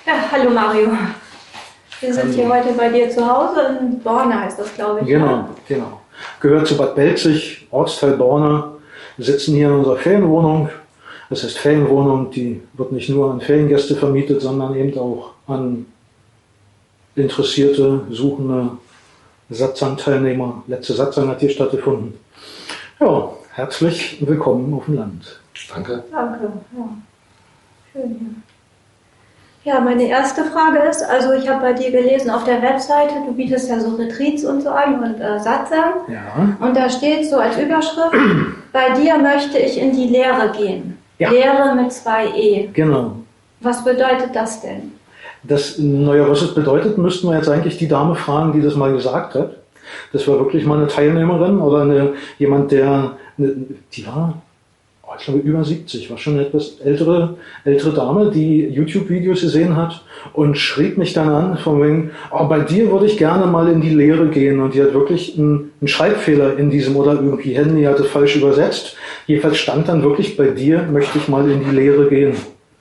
Ja, hallo Mario. Wir sind hier heute bei dir zu Hause in Borna, heißt das, glaube ich. Genau. Gehört zu Bad Belzig, Ortsteil Borna. Wir sitzen hier in unserer Ferienwohnung. Das heißt Ferienwohnung, die wird nicht nur an Feriengäste vermietet, sondern eben auch an interessierte, suchende Satsang-Teilnehmer. Letzte Satsang hat hier stattgefunden. Ja, herzlich willkommen auf dem Land. Danke. Danke, ja. Schön. Ja, meine erste Frage ist, also ich habe bei dir gelesen auf der Webseite, du bietest ja so Retreats und so an und Satsang. Ja. Und da steht so als Überschrift, bei dir möchte ich in die Lehre gehen. Ja. Lehre mit 2 E. Genau. Was bedeutet das denn? Was es bedeutet, müssten wir jetzt eigentlich die Dame fragen, die das mal gesagt hat. Das war wirklich mal eine Teilnehmerin oder jemand, die war, ich glaube, über 70, war schon eine etwas ältere Dame, die YouTube-Videos gesehen hat und schrieb mich dann an, von wegen, bei dir würde ich gerne mal in die Lehre gehen. Und die hat wirklich einen Schreibfehler in diesem, oder irgendwie Handy hatte falsch übersetzt. Jedenfalls stand dann wirklich, bei dir möchte ich mal in die Lehre gehen.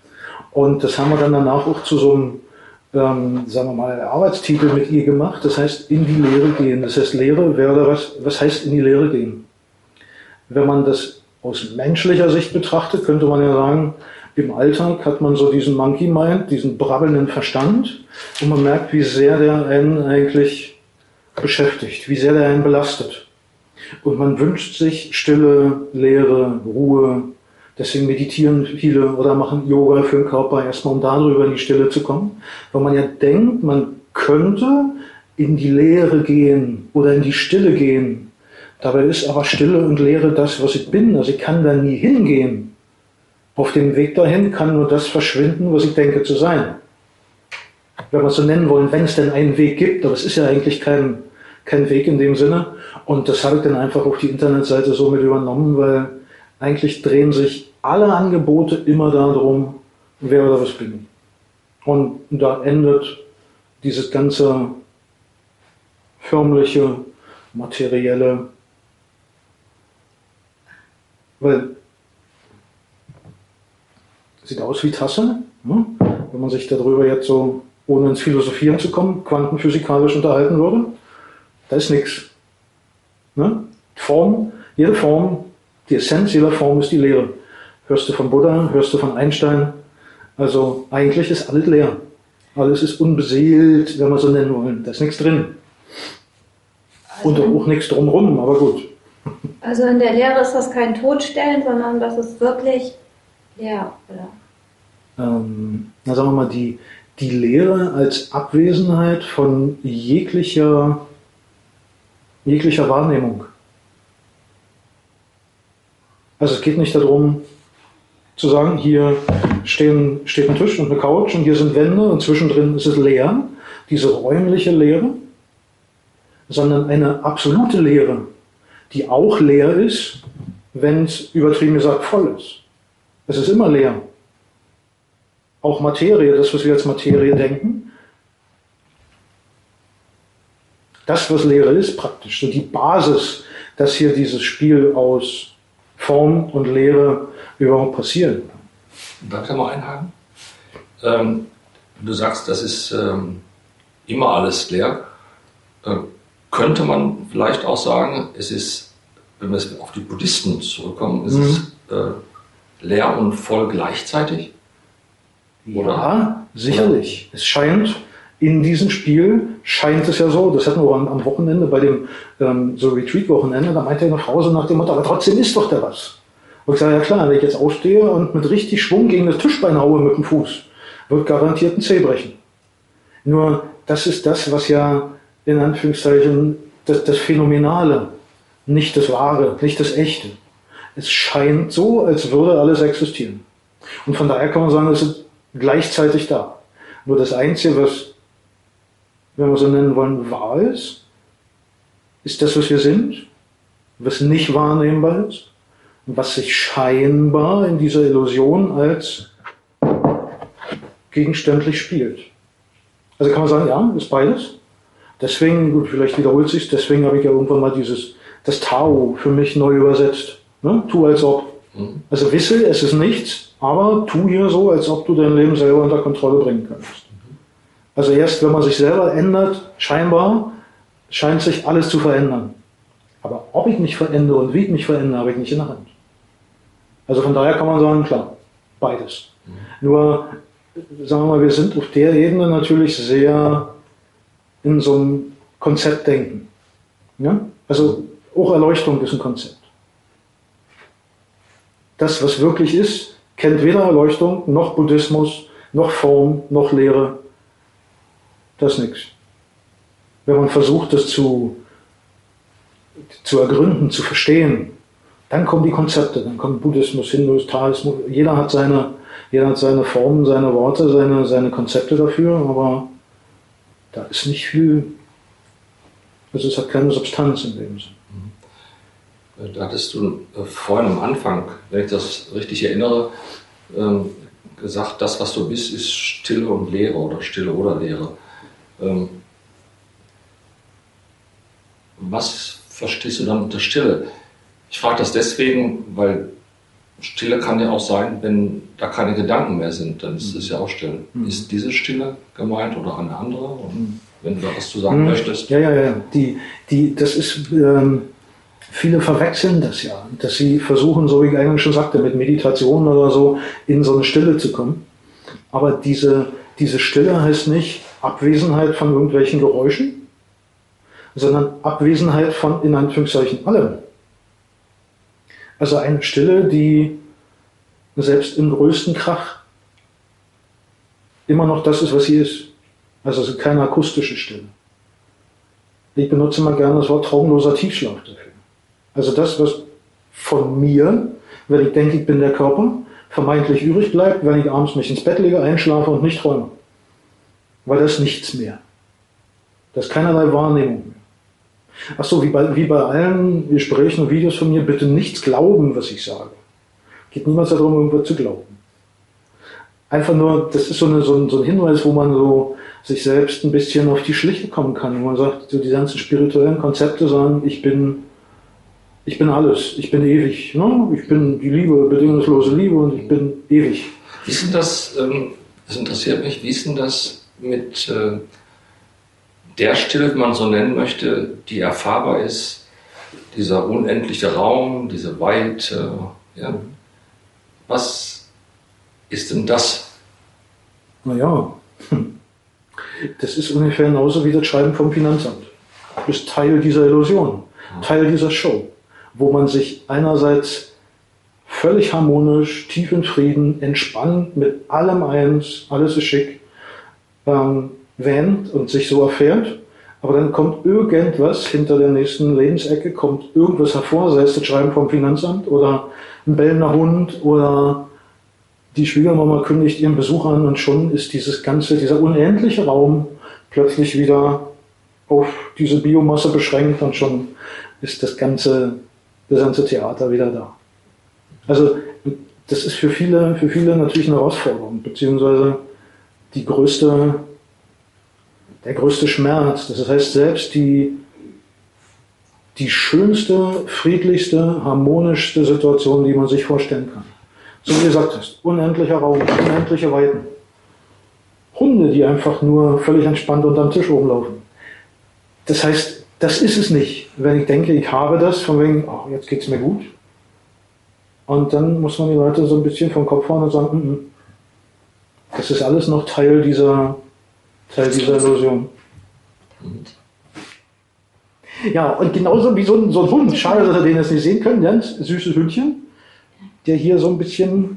Und das haben wir dann danach auch zu so einem, sagen wir mal, Arbeitstitel mit ihr gemacht. Das heißt, in die Lehre gehen. Das heißt, Lehre wäre was heißt in die Lehre gehen? Wenn man das aus menschlicher Sicht betrachtet, könnte man ja sagen, im Alltag hat man so diesen Monkey Mind, diesen brabbelnden Verstand, und man merkt, wie sehr der einen eigentlich beschäftigt, wie sehr der einen belastet. Und man wünscht sich Stille, Leere, Ruhe. Deswegen meditieren viele oder machen Yoga für den Körper, erstmal um darüber in die Stille zu kommen. Weil man ja denkt, man könnte in die Leere gehen oder in die Stille gehen. Dabei ist aber Stille und Leere das, was ich bin. Also ich kann da nie hingehen. Auf dem Weg dahin kann nur das verschwinden, was ich denke zu sein. Wenn wir es so nennen wollen, wenn es denn einen Weg gibt. Aber es ist ja eigentlich kein Weg in dem Sinne. Und das habe ich dann einfach auf die Internetseite so mit übernommen, weil eigentlich drehen sich alle Angebote immer darum, wer oder was bin ich. Und da endet dieses ganze förmliche, materielle. Weil sieht aus wie Tasse, ne? Wenn man sich darüber jetzt so, ohne ins Philosophieren zu kommen, quantenphysikalisch unterhalten würde, da ist nichts. Ne? Form, jede Form, die Essenz jeder Form ist die Leere. Hörst du von Buddha, hörst du von Einstein, also eigentlich ist alles leer. Alles ist unbeseelt, wenn wir so nennen wollen. Da ist nichts drin. Und auch nichts drumherum, aber gut. Also in der Lehre ist das kein Todstellen, sondern das ist wirklich leer, oder? Sagen wir mal, die Lehre als Abwesenheit von jeglicher Wahrnehmung. Also es geht nicht darum, zu sagen, hier steht ein Tisch und eine Couch und hier sind Wände und zwischendrin ist es leer, diese räumliche Leere, sondern eine absolute Leere, die auch leer ist, wenn es übertrieben gesagt voll ist. Es ist immer leer. Auch Materie, das, was wir als Materie denken, das, was Leere ist, praktisch, so die Basis, dass hier dieses Spiel aus Form und Leere überhaupt passiert. Darf ich da mal einhaken? Du sagst, das ist immer alles leer. Könnte man vielleicht auch sagen, es ist, wenn wir auf die Buddhisten zurückkommen, ist es leer und voll gleichzeitig? Oder? Ja, sicherlich. Es scheint, in diesem Spiel scheint es ja so, das hatten wir am Wochenende, bei dem so Retreat-Wochenende, da meinte eine Frau so nach dem Motto, aber trotzdem ist doch da was. Und ich sage, ja klar, wenn ich jetzt aufstehe und mit richtig Schwung gegen das Tischbein haue mit dem Fuß, wird garantiert ein Zeh brechen. Nur, das ist das, was ja in Anführungszeichen das Phänomenale, nicht das Wahre, nicht das Echte. Es scheint so, als würde alles existieren. Und von daher kann man sagen, es ist gleichzeitig da. Nur das Einzige, was, wenn wir so nennen wollen, wahr ist das, was wir sind, was nicht wahrnehmbar ist, was sich scheinbar in dieser Illusion als gegenständlich spielt. Also kann man sagen, ja, ist beides. Deswegen, gut, vielleicht wiederholt sich, deswegen habe ich ja irgendwann mal das Tao für mich neu übersetzt. Ne? Tu als ob. Also wisse, es ist nichts, aber tu hier so, als ob du dein Leben selber unter Kontrolle bringen kannst. Also erst wenn man sich selber ändert, scheint sich alles zu verändern. Aber ob ich mich verändere und wie ich mich verändere, habe ich nicht in der Hand. Also von daher kann man sagen, klar, beides. Nur, sagen wir mal, wir sind auf der Ebene natürlich sehr in so einem Konzeptdenken. Ja? Also auch Erleuchtung ist ein Konzept. Das, was wirklich ist, kennt weder Erleuchtung, noch Buddhismus, noch Form, noch Lehre. Das ist nichts. Wenn man versucht, das zu ergründen, zu verstehen, dann kommen die Konzepte, dann kommt Buddhismus, Hinduismus, Taoismus, jeder hat seine Formen, seine Worte, seine Konzepte dafür, aber da ist nicht viel, also es hat keine Substanz in dem Sinn. Da hattest du vorhin am Anfang, wenn ich das richtig erinnere, gesagt, das, was du bist, ist Stille und Leere oder Stille oder Leere. Was verstehst du dann unter Stille? Ich frage das deswegen, weil Stille kann ja auch sein, wenn da keine Gedanken mehr sind, dann ist es ja auch still. Ist diese Stille gemeint oder eine andere? Und wenn du da was zu sagen möchtest. Ja. Das ist, viele verwechseln das ja, dass sie versuchen, so wie ich eigentlich schon sagte, mit Meditation oder so in so eine Stille zu kommen. Aber diese Stille heißt nicht Abwesenheit von irgendwelchen Geräuschen, sondern Abwesenheit von, in Anführungszeichen, allem. Also eine Stille, die selbst im größten Krach immer noch das ist, was sie ist. Also es ist keine akustische Stille. Ich benutze mal gerne das Wort traumloser Tiefschlaf dafür. Also das, was von mir, wenn ich denke, ich bin der Körper, vermeintlich übrig bleibt, wenn ich abends mich ins Bett lege, einschlafe und nicht träume. Weil das ist nichts mehr. Das ist keinerlei Wahrnehmung mehr. Achso, wie bei allen Gesprächen und Videos von mir, bitte nichts glauben, was ich sage. Geht niemals darum, irgendwas zu glauben. Einfach nur, das ist so ein Hinweis, wo man so sich selbst ein bisschen auf die Schliche kommen kann. Wo man sagt, so die ganzen spirituellen Konzepte sagen, ich bin alles, ich bin ewig. Ne? Ich bin die Liebe, bedingungslose Liebe und ich bin ewig. Wie ist denn das, das interessiert mich, wie ist denn das mit der Stille, wenn man so nennen möchte, die erfahrbar ist, dieser unendliche Raum, diese Weite, ja? Was ist denn das? Naja, das ist ungefähr genauso wie das Schreiben vom Finanzamt. Du bist Teil dieser Illusion, Teil dieser Show, wo man sich einerseits völlig harmonisch, tief in Frieden, entspannt, mit allem eins, alles ist schick, wähnt und sich so erfährt, aber dann kommt irgendwas hinter der nächsten Lebensecke, kommt irgendwas hervor, sei es das Schreiben vom Finanzamt oder ein bellender Hund oder die Schwiegermama kündigt ihren Besuch an und schon ist dieser unendliche Raum plötzlich wieder auf diese Biomasse beschränkt und schon ist das ganze Theater wieder da. Also das ist für viele natürlich eine Herausforderung, beziehungsweise der größte Schmerz. Das heißt, selbst die schönste, friedlichste, harmonischste Situation, die man sich vorstellen kann. So wie du gesagt hast, unendlicher Raum, unendliche Weiten. Hunde, die einfach nur völlig entspannt unterm Tisch rumlaufen. Das heißt, das ist es nicht. Wenn ich denke, ich habe das, von wegen, oh, jetzt geht's mir gut. Und dann muss man die Leute so ein bisschen vom Kopf hauen und sagen, das ist alles noch Teil dieser Illusion. Ja, und genauso wie so ein Hund, schade, dass ihr den jetzt nicht sehen können, ganz süßes Hündchen, der hier so ein bisschen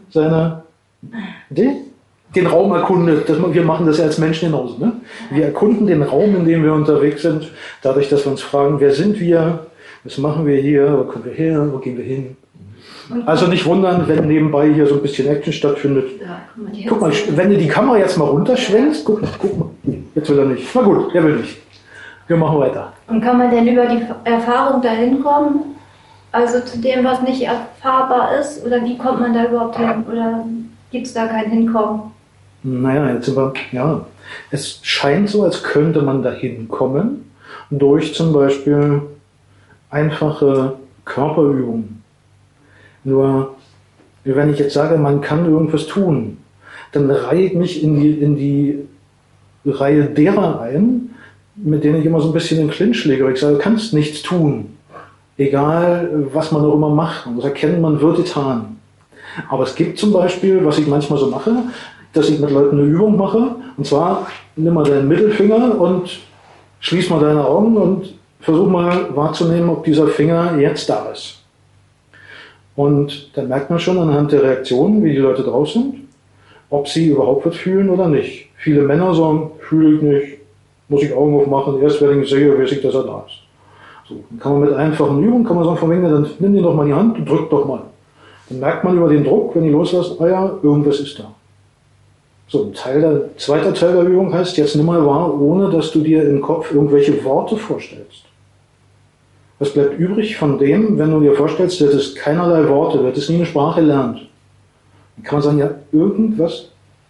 den Raum erkundet. Wir machen das ja als Menschen genauso. Ne? Wir erkunden den Raum, in dem wir unterwegs sind, dadurch, dass wir uns fragen, wer sind wir, was machen wir hier, wo kommen wir her, wo gehen wir hin. Also nicht wundern, wenn nebenbei hier so ein bisschen Action stattfindet. Ja, guck mal, wenn du die Kamera jetzt mal runterschwenkst, guck mal, jetzt will er nicht. Na gut, er will nicht. Wir machen weiter. Und kann man denn über die Erfahrung dahin kommen? Also zu dem, was nicht erfahrbar ist? Oder wie kommt man da überhaupt hin? Oder gibt es da kein Hinkommen? Naja, jetzt sind wir, ja. Es scheint so, als könnte man da hinkommen durch zum Beispiel einfache Körperübungen. Nur, wenn ich jetzt sage, man kann irgendwas tun, dann reihe ich mich in die Reihe derer ein, mit denen ich immer so ein bisschen in den Clinch lege, weil ich sage, du kannst nichts tun. Egal, was man auch immer macht. Man muss erkennen, man wird getan. Aber es gibt zum Beispiel, was ich manchmal so mache, dass ich mit Leuten eine Übung mache. Und zwar, nimm mal deinen Mittelfinger und schließ mal deine Augen und versuch mal wahrzunehmen, ob dieser Finger jetzt da ist. Und dann merkt man schon anhand der Reaktionen, wie die Leute drauf sind, ob sie überhaupt was fühlen oder nicht. Viele Männer sagen, fühle ich nicht, muss ich Augen aufmachen, erst wenn ich sehe, weiß ich, dass er da ist. So, dann kann man mit einfachen Übungen, kann man sagen, von wegen, dann nimm dir doch mal die Hand und drück doch mal. Dann merkt man über den Druck, wenn die loslässt, ah ja, irgendwas ist da. So, zweiter Teil der Übung heißt, jetzt nimm mal wahr, ohne dass du dir im Kopf irgendwelche Worte vorstellst. Was bleibt übrig von dem, wenn du dir vorstellst, du hättest keinerlei Worte, du hättest nie eine Sprache gelernt? Dann kann man sagen, ja, irgendwas.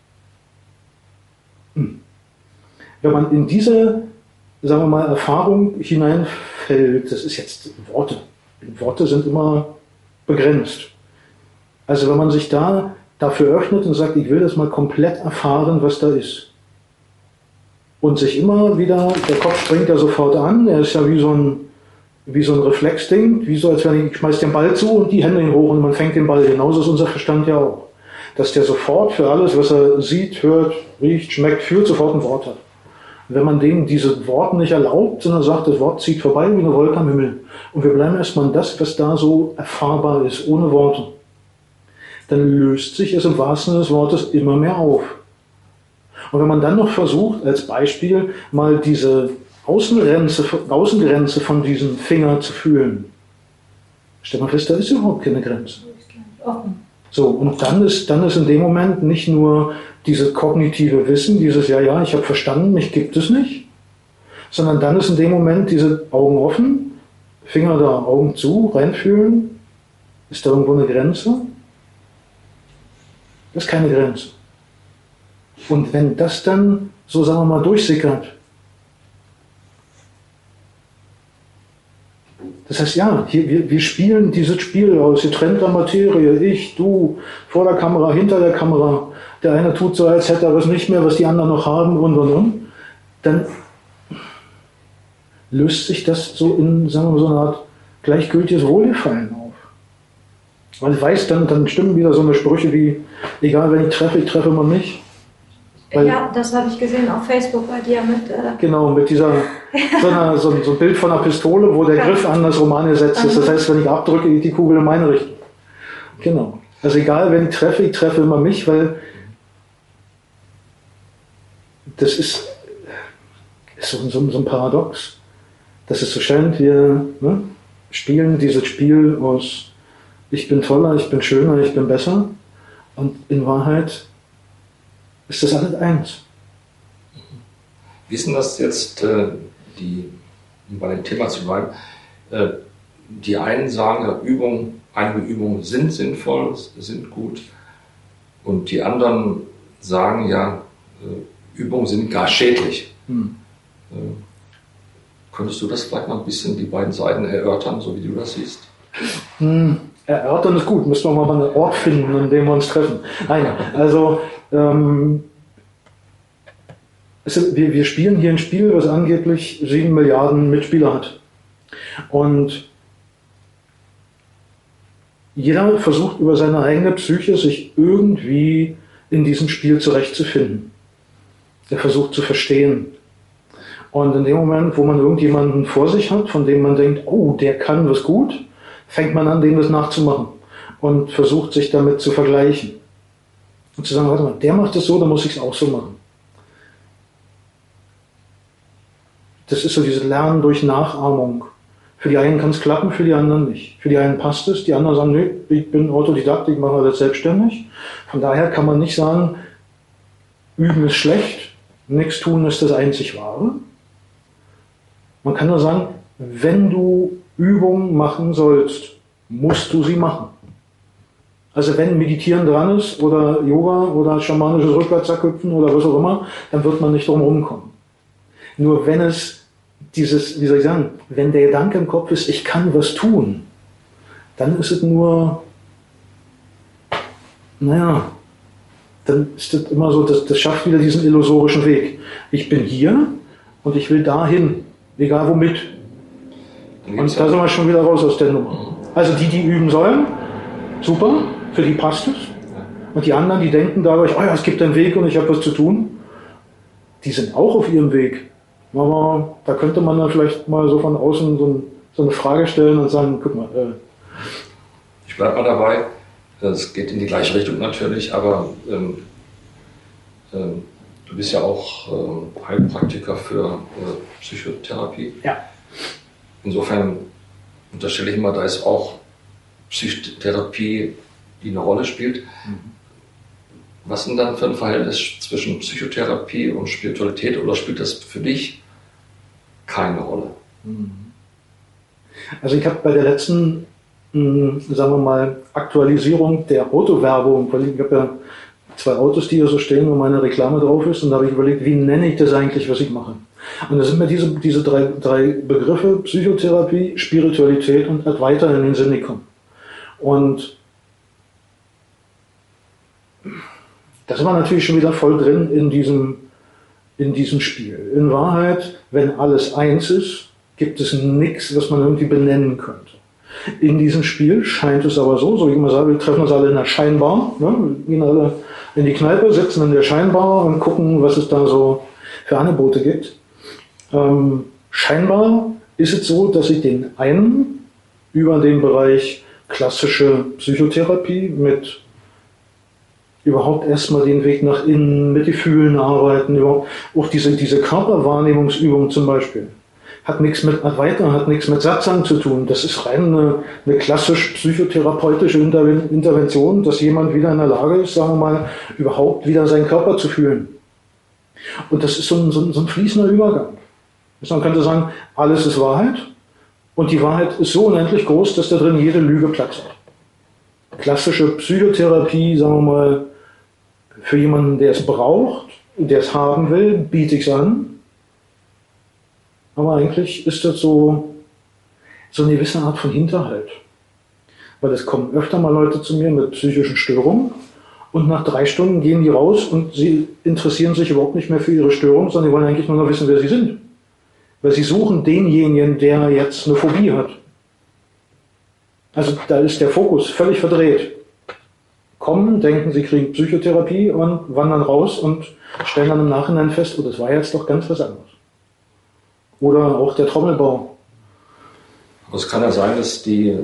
Wenn man in diese, sagen wir mal, Erfahrung hineinfällt, das ist jetzt Worte. Worte sind immer begrenzt. Also wenn man sich dafür öffnet und sagt, ich will das mal komplett erfahren, was da ist. Und sich immer wieder, der Kopf springt ja sofort an, er ist ja wie so ein Reflexding, wie so, als wenn ich schmeiß den Ball zu und die Hände hoch und man fängt den Ball. Genauso ist unser Verstand ja auch. Dass der sofort für alles, was er sieht, hört, riecht, schmeckt, fühlt, sofort ein Wort hat. Und wenn man dem diese Worte nicht erlaubt, sondern sagt, das Wort zieht vorbei wie eine Wolke am Himmel. Und wir bleiben erstmal an das, was da so erfahrbar ist, ohne Worte. Dann löst sich es im wahrsten Sinne des Wortes immer mehr auf. Und wenn man dann noch versucht, als Beispiel mal diese Außengrenze von diesem Finger zu fühlen, stellt man fest, da ist überhaupt keine Grenze. So, und dann ist in dem Moment nicht nur dieses kognitive Wissen, dieses ja, ich habe verstanden, mich gibt es nicht, sondern dann ist in dem Moment diese Augen offen, Finger da, Augen zu, reinfühlen. Ist da irgendwo eine Grenze? Das ist keine Grenze. Und wenn das dann, so sagen wir mal, durchsickert, das heißt, ja, wir spielen dieses Spiel aus getrennter Materie, ich, du, vor der Kamera, hinter der Kamera, der eine tut so, als hätte er was nicht mehr, was die anderen noch haben und. Dann löst sich das so in, sagen wir mal, so eine Art gleichgültiges Wohlgefallen auf. Weil ich weiß, dann stimmen wieder so eine Sprüche wie, egal wen ich treffe immer mich. Weil, ja, das habe ich gesehen auf Facebook bei dir mit... Genau, mit dieser, so ein Bild von einer Pistole, wo der Griff an das Roman gesetzt ist. Das heißt, wenn ich abdrücke, geht die Kugel in meine Richtung. Genau. Also egal, wen ich treffe immer mich, weil das ist so ein Paradox. Das ist so scheint, wir spielen dieses Spiel aus ich bin toller, ich bin schöner, ich bin besser. Und in Wahrheit ist das alles eins. Wie ist denn das jetzt, um bei dem Thema zu bleiben, die einen sagen, einige Übungen sind sinnvoll, sind gut, und die anderen sagen, ja, Übungen sind gar schädlich. Könntest du das vielleicht mal ein bisschen, die beiden Seiten erörtern, so wie du das siehst? Erörtern ist gut, müssen wir mal einen Ort finden, an dem wir uns treffen. Nein, also wir spielen hier ein Spiel, was angeblich 7 Milliarden Mitspieler hat. Und jeder versucht über seine eigene Psyche sich irgendwie in diesem Spiel zurechtzufinden. Er versucht zu verstehen. Und in dem Moment, wo man irgendjemanden vor sich hat, von dem man denkt, oh, der kann was gut, fängt man an, dem das nachzumachen und versucht sich damit zu vergleichen. Und zu sagen, warte mal, der macht es so, dann muss ich es auch so machen. Das ist so dieses Lernen durch Nachahmung. Für die einen kann es klappen, für die anderen nicht. Für die einen passt es, die anderen sagen, nee, ich bin Autodidakt, ich mache das selbstständig. Von daher kann man nicht sagen, üben ist schlecht, nichts tun ist das einzig Wahre. Man kann nur sagen, wenn du Übungen machen sollst, musst du sie machen. Also wenn Meditieren dran ist oder Yoga oder schamanisches Rückwärtshüpfen oder was auch immer, dann wird man nicht drum rumkommen. Nur wenn es dieses, wie soll ich sagen, wenn der Gedanke im Kopf ist, ich kann was tun, dann ist es nur, dann ist das immer so, das schafft wieder diesen illusorischen Weg. Ich bin hier und ich will dahin, egal womit. Und da sind wir schon wieder raus aus der Nummer. Also die üben sollen, super, für die passt es. Und die anderen, die denken dadurch, oh ja, es gibt einen Weg und ich habe was zu tun, die sind auch auf ihrem Weg. Aber da könnte man dann vielleicht mal so von außen so eine Frage stellen und sagen, guck mal. Ich bleibe mal dabei, es geht in die gleiche Richtung natürlich, aber du bist ja auch Heilpraktiker für Psychotherapie. Ja. Insofern unterstelle ich immer, da ist auch Psychotherapie, die eine Rolle spielt. Was ist denn dann für ein Verhältnis zwischen Psychotherapie und Spiritualität, oder spielt das für dich keine Rolle? Also ich habe bei der letzten, sagen wir mal, Aktualisierung der Autowerbung, weil ich habe ja 2 Autos, die hier so stehen, wo meine Reklame drauf ist, und da habe ich überlegt, wie nenne ich das eigentlich, was ich mache? Und da sind mir diese drei Begriffe, Psychotherapie, Spiritualität und weiter in den Sinn gekommen. Und da sind wir natürlich schon wieder voll drin in diesem Spiel. In Wahrheit, wenn alles eins ist, gibt es nichts, was man irgendwie benennen könnte. In diesem Spiel scheint es aber so wie ich immer sage, wir treffen uns alle in der Scheinbar, ne? Gehen alle in die Kneipe, sitzen in der Scheinbar und gucken, was es da so für Angebote gibt. Scheinbar ist es so, dass ich den einen über den Bereich klassische Psychotherapie mit überhaupt erstmal den Weg nach innen, mit Gefühlen arbeiten, überhaupt auch diese Körperwahrnehmungsübung zum Beispiel. Hat nichts mit Advaita, hat nichts mit Satsang zu tun. Das ist rein eine klassisch psychotherapeutische Intervention, dass jemand wieder in der Lage ist, sagen wir mal, überhaupt wieder seinen Körper zu fühlen. Und das ist so ein fließender Übergang. Man könnte sagen, alles ist Wahrheit und die Wahrheit ist so unendlich groß, dass da drin jede Lüge Platz hat. Klassische Psychotherapie, sagen wir mal, für jemanden, der es braucht, der es haben will, biete ich es an. Aber eigentlich ist das so eine gewisse Art von Hinterhalt. Weil es kommen öfter mal Leute zu mir mit psychischen Störungen und nach 3 Stunden gehen die raus und sie interessieren sich überhaupt nicht mehr für ihre Störung, sondern die wollen eigentlich nur noch wissen, wer sie sind. Weil sie suchen denjenigen, der jetzt eine Phobie hat. Also da ist der Fokus völlig verdreht. Kommen, denken, sie kriegen Psychotherapie und wandern raus und stellen dann im Nachhinein fest, oh, das war jetzt doch ganz was anderes. Oder auch der Trommelbau. Aber es kann ja sein, dass die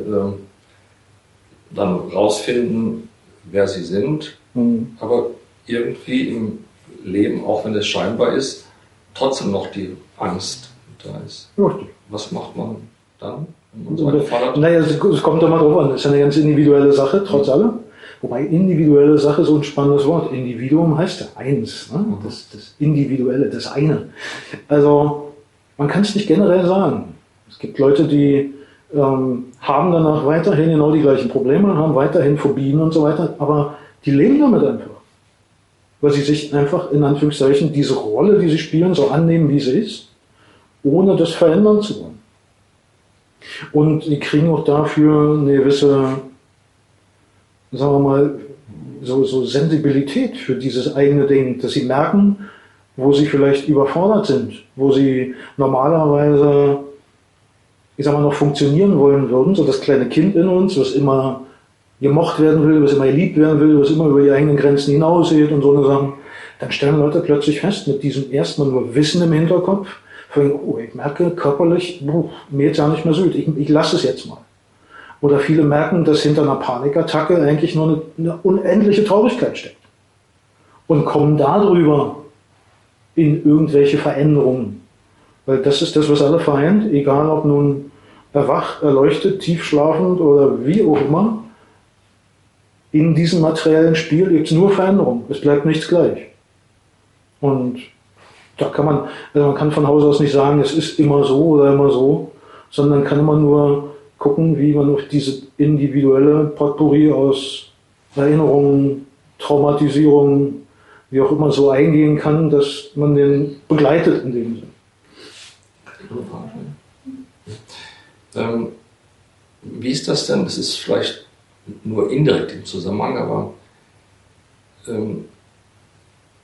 dann rausfinden, wer sie sind, aber irgendwie im Leben, auch wenn es scheinbar ist, trotzdem noch die Angst da ist. Richtig. Was macht man dann, wenn man so einen Fall hat? Naja, es kommt doch mal drauf an. Das ist ja eine ganz individuelle Sache, trotz allem. Wobei individuelle Sache so ein spannendes Wort. Individuum heißt ja eins. Ne? Das Individuelle, das eine. Also man kann es nicht generell sagen. Es gibt Leute, die haben danach weiterhin genau die gleichen Probleme, haben weiterhin Phobien und so weiter, aber die leben damit einfach. Weil sie sich einfach in Anführungszeichen diese Rolle, die sie spielen, so annehmen, wie sie ist, ohne das verändern zu wollen. Und die kriegen auch dafür eine gewisse, sagen wir mal, so Sensibilität für dieses eigene Ding, dass sie merken, wo sie vielleicht überfordert sind, wo sie normalerweise, ich sag mal, noch funktionieren wollen würden, so das kleine Kind in uns, was immer gemocht werden will, was immer geliebt werden will, was immer über die eigenen Grenzen hinausgeht und so eine Sachen, dann stellen Leute plötzlich fest, mit diesem erstmal nur Wissen im Hinterkopf, oh, ich merke körperlich, mir jetzt ja nicht mehr so gut, ich lasse es jetzt mal. Oder viele merken, dass hinter einer Panikattacke eigentlich nur eine unendliche Traurigkeit steckt. Und kommen darüber in irgendwelche Veränderungen. Weil das ist das, was alle vereint, egal ob nun erwacht, erleuchtet, tief schlafend oder wie auch immer. In diesem materiellen Spiel gibt es nur Veränderung. Es bleibt nichts gleich. Und da kann man kann von Haus aus nicht sagen, es ist immer so oder immer so, sondern kann immer nur gucken, wie man auf diese individuelle Potpourri aus Erinnerungen, Traumatisierungen, wie auch immer so eingehen kann, dass man den begleitet in dem Sinne. Wie ist das denn? Das ist vielleicht nur indirekt im Zusammenhang, aber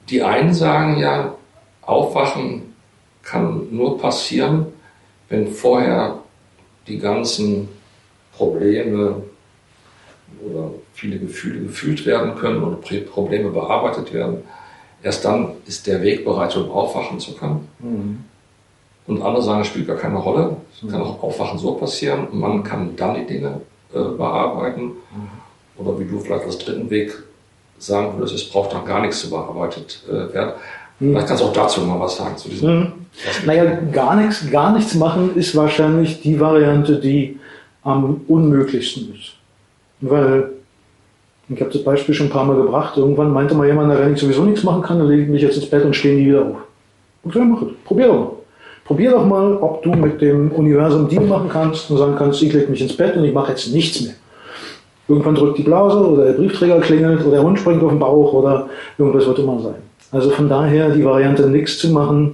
Die einen sagen ja, Aufwachen kann nur passieren, wenn vorher die ganzen Probleme oder viele Gefühle gefühlt werden können oder Probleme bearbeitet werden. Erst dann ist der Weg bereit, um aufwachen zu können. Mhm. Und andere sagen, es spielt gar keine Rolle. Es kann auch Aufwachen so passieren und man kann dann die Dinge bearbeiten. Oder wie du vielleicht als dritten Weg sagen würdest, es braucht dann gar nichts zu bearbeitet werden. Vielleicht kannst du auch dazu mal was sagen. Zu diesem Naja, gar nichts machen ist wahrscheinlich die Variante, die am unmöglichsten ist. Weil, ich habe das Beispiel schon ein paar Mal gebracht, irgendwann meinte mal jemand, wenn ich sowieso nichts machen kann, dann lege ich mich jetzt ins Bett und stehe nie wieder auf. Und so, mach es. Probier doch mal. Probier doch mal, ob du mit dem Universum Deal machen kannst und sagen kannst, ich lege mich ins Bett und ich mache jetzt nichts mehr. Irgendwann drückt die Blase oder der Briefträger klingelt oder der Hund springt auf den Bauch oder irgendwas wird immer sein. Also von daher die Variante, nichts zu machen,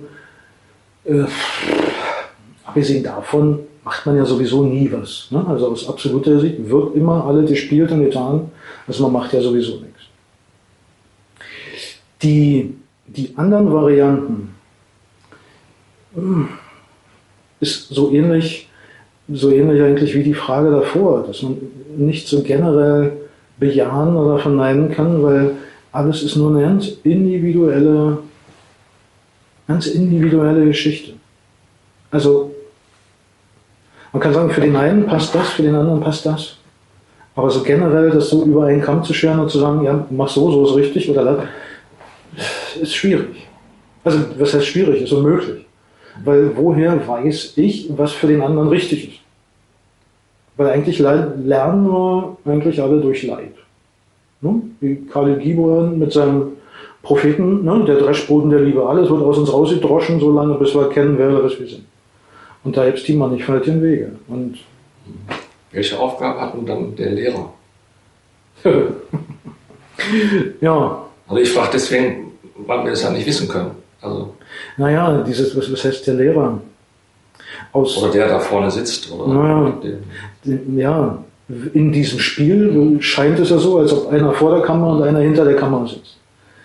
abgesehen davon macht man ja sowieso nie was. Ne? Also aus absoluter Sicht wird immer alles gespielt und getan, also man macht ja sowieso nichts. Die anderen Varianten ist so ähnlich eigentlich wie die Frage davor, dass man nicht so generell bejahen oder verneinen kann, weil alles ist nur eine ganz individuelle Geschichte. Also man kann sagen, für den einen passt das, für den anderen passt das. Aber so generell das so über einen Kamm zu scheren und zu sagen, ja, mach so ist richtig oder das, ist schwierig. Also was heißt schwierig, ist unmöglich. Weil woher weiß ich, was für den anderen richtig ist? Weil eigentlich lernen wir eigentlich alle durch Leid. Ne? Wie Khalil Gibran mit seinem Propheten, ne? Der Dreschboden der Liebe, alles wird aus uns rausgedroschen, so lange bis wir erkennen, wer wir sind. Und da hebst die mannigfaltigen Wege. Und welche Aufgabe hat nun dann der Lehrer? ja. Also ich frage deswegen, weil wir das ja nicht wissen können. Also naja, was heißt der Lehrer? Oder der da vorne sitzt. Oder ja, in diesem Spiel scheint es ja so, als ob einer vor der Kamera und einer hinter der Kamera sitzt.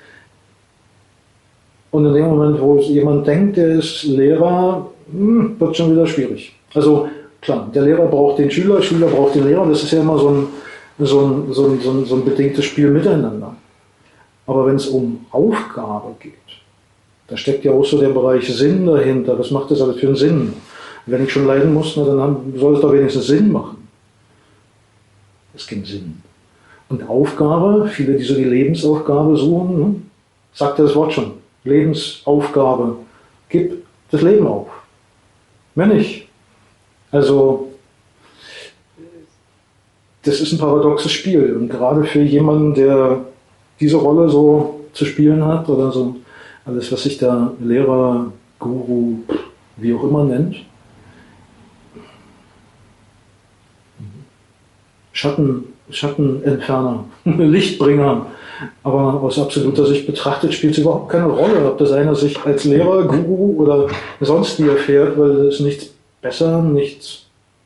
Und in dem Moment, wo jemand denkt, der ist Lehrer, wird schon wieder schwierig. Also klar, der Lehrer braucht den Schüler, der Schüler braucht den Lehrer, das ist ja immer so ein bedingtes Spiel miteinander. Aber wenn es um Aufgabe geht, da steckt ja auch so der Bereich Sinn dahinter. Was macht das alles für einen Sinn? Wenn ich schon leiden muss, dann soll es doch wenigstens Sinn machen. Es gibt Sinn. Und Aufgabe, viele, die so die Lebensaufgabe suchen, ne? Sagt ja das Wort schon. Lebensaufgabe. Gib das Leben auf. Mehr nicht. Also, das ist ein paradoxes Spiel. Und gerade für jemanden, der diese Rolle so zu spielen hat, oder so alles, was sich da Lehrer, Guru, wie auch immer nennt, Schattenentferner, Lichtbringer. Aber aus absoluter Sicht betrachtet spielt es überhaupt keine Rolle, ob das einer sich als Lehrer, Guru oder sonst wie erfährt, weil es nichts besser, nichts.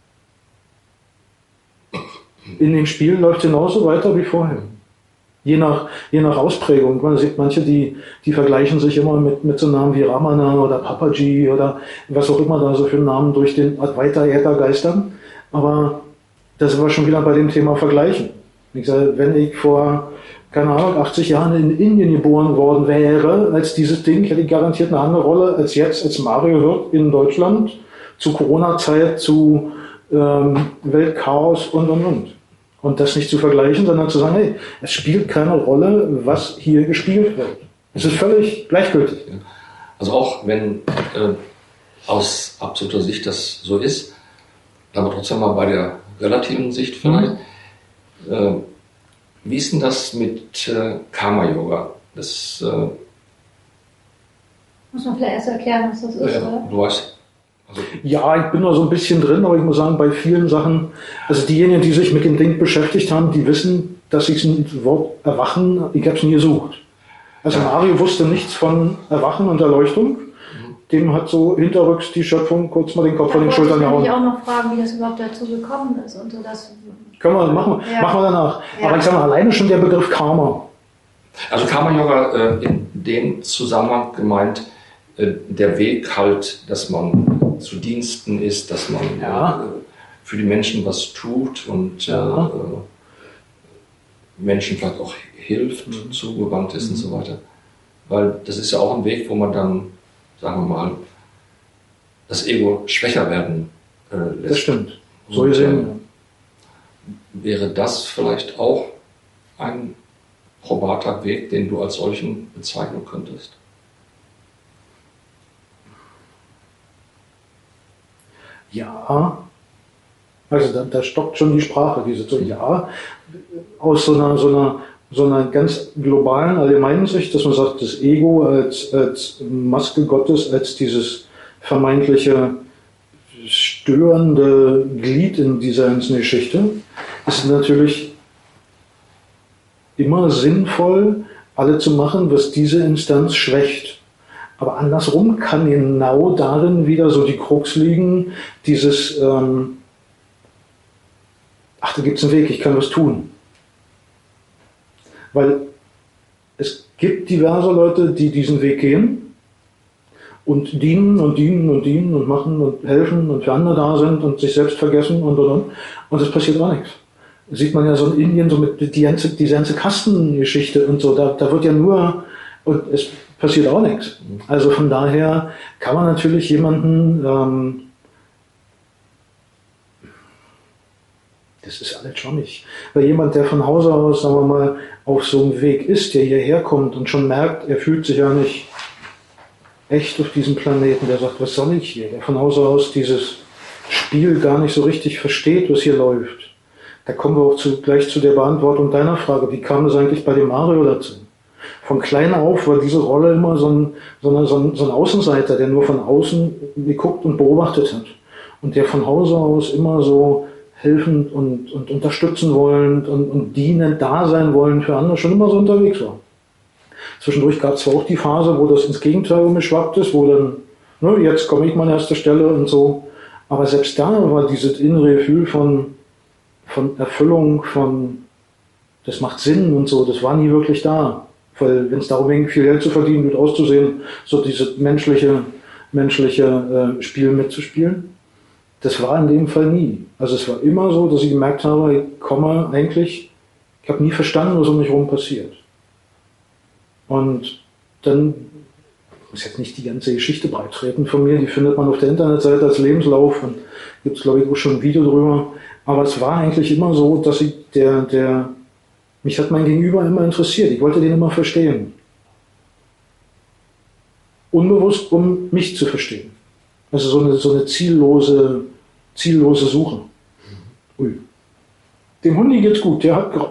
In dem Spiel läuft genauso weiter wie vorher. Je nach Ausprägung. Man sieht manche, die vergleichen sich immer mit so Namen wie Ramana oder Papaji oder was auch immer da so für Namen durch den Advaita Äther geistern. Aber da sind wir schon wieder bei dem Thema Vergleichen. Ich sage, wenn ich vor, keine Ahnung, 80 Jahren in Indien geboren worden wäre, als dieses Ding, hätte ich garantiert eine andere Rolle als jetzt, als Mario Hirt in Deutschland, zu Corona-Zeit, zu Weltchaos und. Und das nicht zu vergleichen, sondern zu sagen, hey, es spielt keine Rolle, was hier gespielt wird. Es ist völlig gleichgültig. Also auch wenn aus absoluter Sicht das so ist, aber trotzdem mal bei der relativen Sicht vielleicht. Wie ist denn das mit Karma-Yoga? Das muss man vielleicht erst erklären, was das ist, oder? Du weißt. Also ja, ich bin da so ein bisschen drin, aber ich muss sagen, bei vielen Sachen, also diejenigen, die sich mit dem Ding beschäftigt haben, die wissen, dass ich das Wort Erwachen, ich habe es nie gesucht. Also ja. Mario wusste nichts von Erwachen und Erleuchtung. Dem hat so hinterrücks die Schöpfung kurz mal den Kopf von den Schultern gehauen. Ich wollte auch noch fragen, wie das überhaupt dazu gekommen ist. Und so, machen wir danach. Ja. Aber ich sage mal, alleine schon der Begriff Karma. Also Karma-Yoga in dem Zusammenhang gemeint, der Weg halt, dass man zu Diensten ist, dass man für die Menschen was tut und Menschen vielleicht auch hilft, zugewandt ist und so weiter. Weil das ist ja auch ein Weg, wo man dann, sagen wir mal, das Ego schwächer werden lässt. Das stimmt. So gesehen. Wäre das vielleicht auch ein probater Weg, den du als solchen bezeichnen könntest? Ja, also da stockt schon die Sprache, diese so, ja, aus so einer ganz globalen, allgemeinen Sicht, dass man sagt, das Ego als Maske Gottes, als dieses vermeintliche störende Glied in dieser ganzen Geschichte, ist natürlich immer sinnvoll, alle zu machen, was diese Instanz schwächt. Aber andersrum kann genau darin wieder so die Krux liegen, dieses, da gibt es einen Weg, ich kann was tun. Weil es gibt diverse Leute, die diesen Weg gehen und dienen und dienen und dienen und machen und helfen und für andere da sind und sich selbst vergessen und es passiert auch nichts. Sieht man ja so in Indien so mit diese ganze Kastengeschichte und so, da wird ja nur, und es passiert auch nichts. Also von daher kann man natürlich jemanden, das ist alles schwammig, weil jemand, der von Hause aus, sagen wir mal, auf so einem Weg ist, der hierher kommt und schon merkt, er fühlt sich ja nicht echt auf diesem Planeten, der sagt, was soll ich hier? Der von Hause aus dieses Spiel gar nicht so richtig versteht, was hier läuft. Da kommen wir auch gleich zu der Beantwortung deiner Frage. Wie kam es eigentlich bei dem Mario dazu? Von klein auf war diese Rolle immer so ein Außenseiter, der nur von außen geguckt und beobachtet hat. Und der von Hause aus immer so helfend und unterstützen wollend und dienend da sein wollen für andere, schon immer so unterwegs war. Zwischendurch gab es zwar auch die Phase, wo das ins Gegenteil umgeschwappt ist, wo dann, jetzt komme ich mal an erster Stelle und so. Aber selbst da war dieses innere Gefühl von Erfüllung, das macht Sinn und so, das war nie wirklich da. Weil wenn es darum ging, viel Geld zu verdienen, gut auszusehen, so dieses menschliche Spiel mitzuspielen, das war in dem Fall nie. Also es war immer so, dass ich gemerkt habe, ich habe nie verstanden, was um mich herum passiert. Und dann, ich muss jetzt nicht die ganze Geschichte beitreten von mir, die findet man auf der Internetseite als Lebenslauf und gibt es, glaube ich, auch schon ein Video drüber. Aber es war eigentlich immer so, dass mich hat mein Gegenüber immer interessiert. Ich wollte den immer verstehen. Unbewusst, um mich zu verstehen. Also so eine ziellose Suche. Ui. Dem Hundi geht's gut, der hat gerade...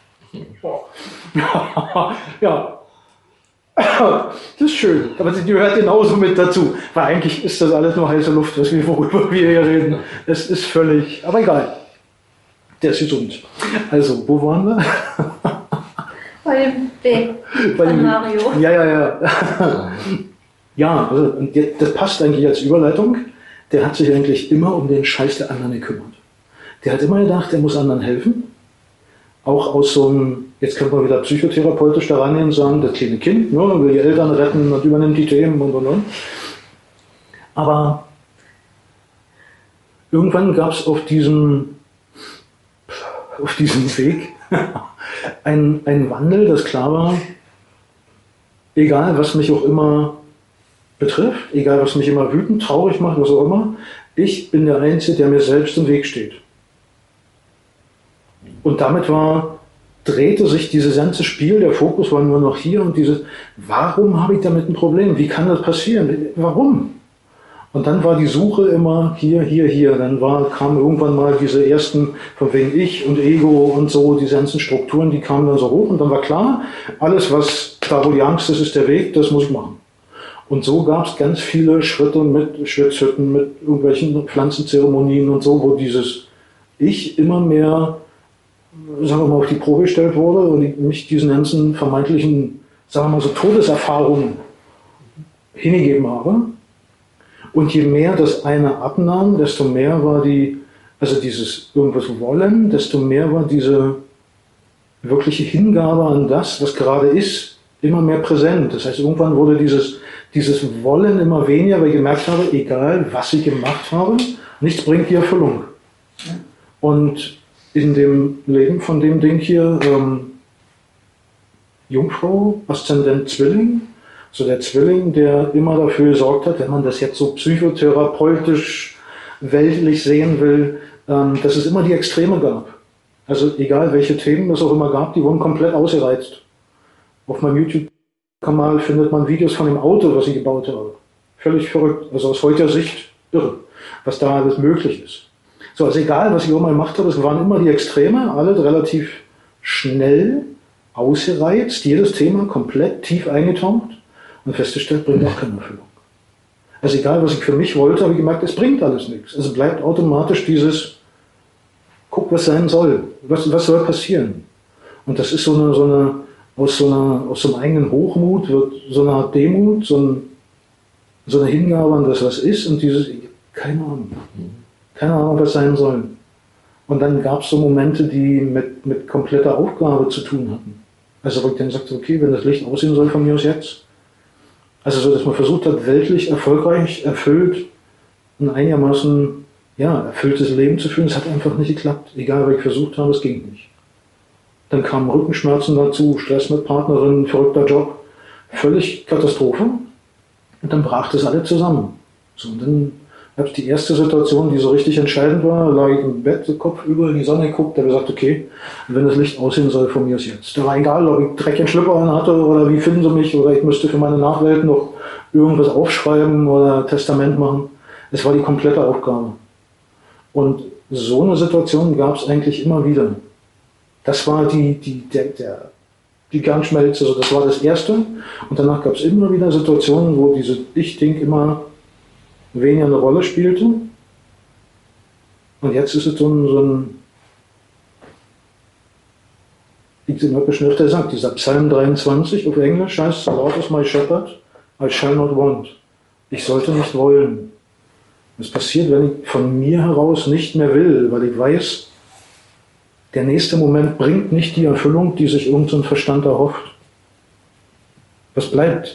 Ja. Das ist schön, aber die gehört genauso mit dazu. Weil eigentlich ist das alles nur heiße Luft, worüber wir hier reden. Es ist völlig... Aber egal. Der ist gesund. Also, wo waren wir? Bei dem Weg von Mario. Ja. Ja, also das passt eigentlich als Überleitung. Der hat sich eigentlich immer um den Scheiß der anderen gekümmert. Der hat immer gedacht, er muss anderen helfen. Auch aus so einem, jetzt könnte man wieder psychotherapeutisch da rangehen und sagen, das kleine Kind, will die Eltern retten und übernimmt die Themen und. Aber irgendwann gab es auf diesem Weg ein Wandel, das klar war, egal was mich auch immer betrifft, egal was mich immer wütend, traurig macht, was auch immer, ich bin der Einzige, der mir selbst im Weg steht. Und damit drehte sich dieses ganze Spiel, der Fokus war nur noch hier und warum habe ich damit ein Problem? Wie kann das passieren? Warum? Und dann war die Suche immer hier. Dann kamen irgendwann mal diese ersten, von wegen Ich und Ego und so, diese ganzen Strukturen, die kamen dann so hoch und dann war klar, alles was da wo die Angst ist, ist der Weg, das muss ich machen. Und so gab es ganz viele Schritte mit Schwitzhütten, mit irgendwelchen Pflanzenzeremonien und so, wo dieses Ich immer mehr, sagen wir mal, auf die Probe gestellt wurde und ich mich diesen ganzen vermeintlichen, sagen wir mal so, Todeserfahrungen hingegeben habe. Und je mehr das eine abnahm, desto mehr war dieses irgendwas wollen, desto mehr war diese wirkliche Hingabe an das, was gerade ist, immer mehr präsent. Das heißt, irgendwann wurde dieses Wollen immer weniger, weil ich gemerkt habe, egal was ich gemacht habe, nichts bringt die Erfüllung. Und in dem Leben von dem Ding hier, Jungfrau, Aszendent Zwilling, so der Zwilling, der immer dafür gesorgt hat, wenn man das jetzt so psychotherapeutisch, weltlich sehen will, dass es immer die Extreme gab. Also egal welche Themen es auch immer gab, die wurden komplett ausgereizt. Auf meinem YouTube-Kanal findet man Videos von dem Auto, was ich gebaut habe. Völlig verrückt, also aus heutiger Sicht irre, was da alles möglich ist. So, also egal, was ich auch mal gemacht habe, es waren immer die Extreme, alle relativ schnell ausgereizt, jedes Thema komplett tief eingetaucht und festgestellt, bringt auch keine Erfüllung. Also egal, was ich für mich wollte, habe ich gemerkt, es bringt alles nichts. Es bleibt automatisch dieses, guck, was sein soll, was soll passieren. Und das ist aus so einem eigenen Hochmut wird so eine Art Demut, so eine Hingabe an das, was ist und dieses, keine Ahnung, was sein soll. Und dann gab es so Momente, die mit kompletter Aufgabe zu tun hatten. Also wo ich dann sagte, okay, wenn das Licht aussehen soll von mir aus jetzt. Also so, dass man versucht hat, weltlich erfolgreich, erfüllt, ein einigermaßen erfülltes Leben zu führen. Es hat einfach nicht geklappt. Egal, was ich versucht habe, es ging nicht. Dann kamen Rückenschmerzen dazu, Stress mit Partnerin, verrückter Job. Völlig Katastrophe. Und dann brach das alle zusammen. So, und dann gab es die erste Situation, die so richtig entscheidend war, lag ich im Bett, so Kopf über in die Sonne geguckt, da habe ich gesagt, okay, wenn das Licht aussehen soll, von mir ist jetzt. Da war egal, ob ich Dreck in Schlüpper an hatte oder wie finden sie mich oder ich müsste für meine Nachwelt noch irgendwas aufschreiben oder Testament machen. Es war die komplette Aufgabe. Und so eine Situation gab es eigentlich immer wieder. Das war die Kernschmelze, also das war das Erste. Und danach gab es immer wieder Situationen, wo dieses Ich-Ding immer weniger eine Rolle spielte. Und jetzt ist es so ein wie der Schrift sagt, dieser Psalm 23 auf Englisch heißt, the Lord is my shepherd, I shall not want. Ich sollte nicht wollen. Das passiert, wenn ich von mir heraus nicht mehr will, weil ich weiß, der nächste Moment bringt nicht die Erfüllung, die sich irgendein Verstand erhofft. Was bleibt?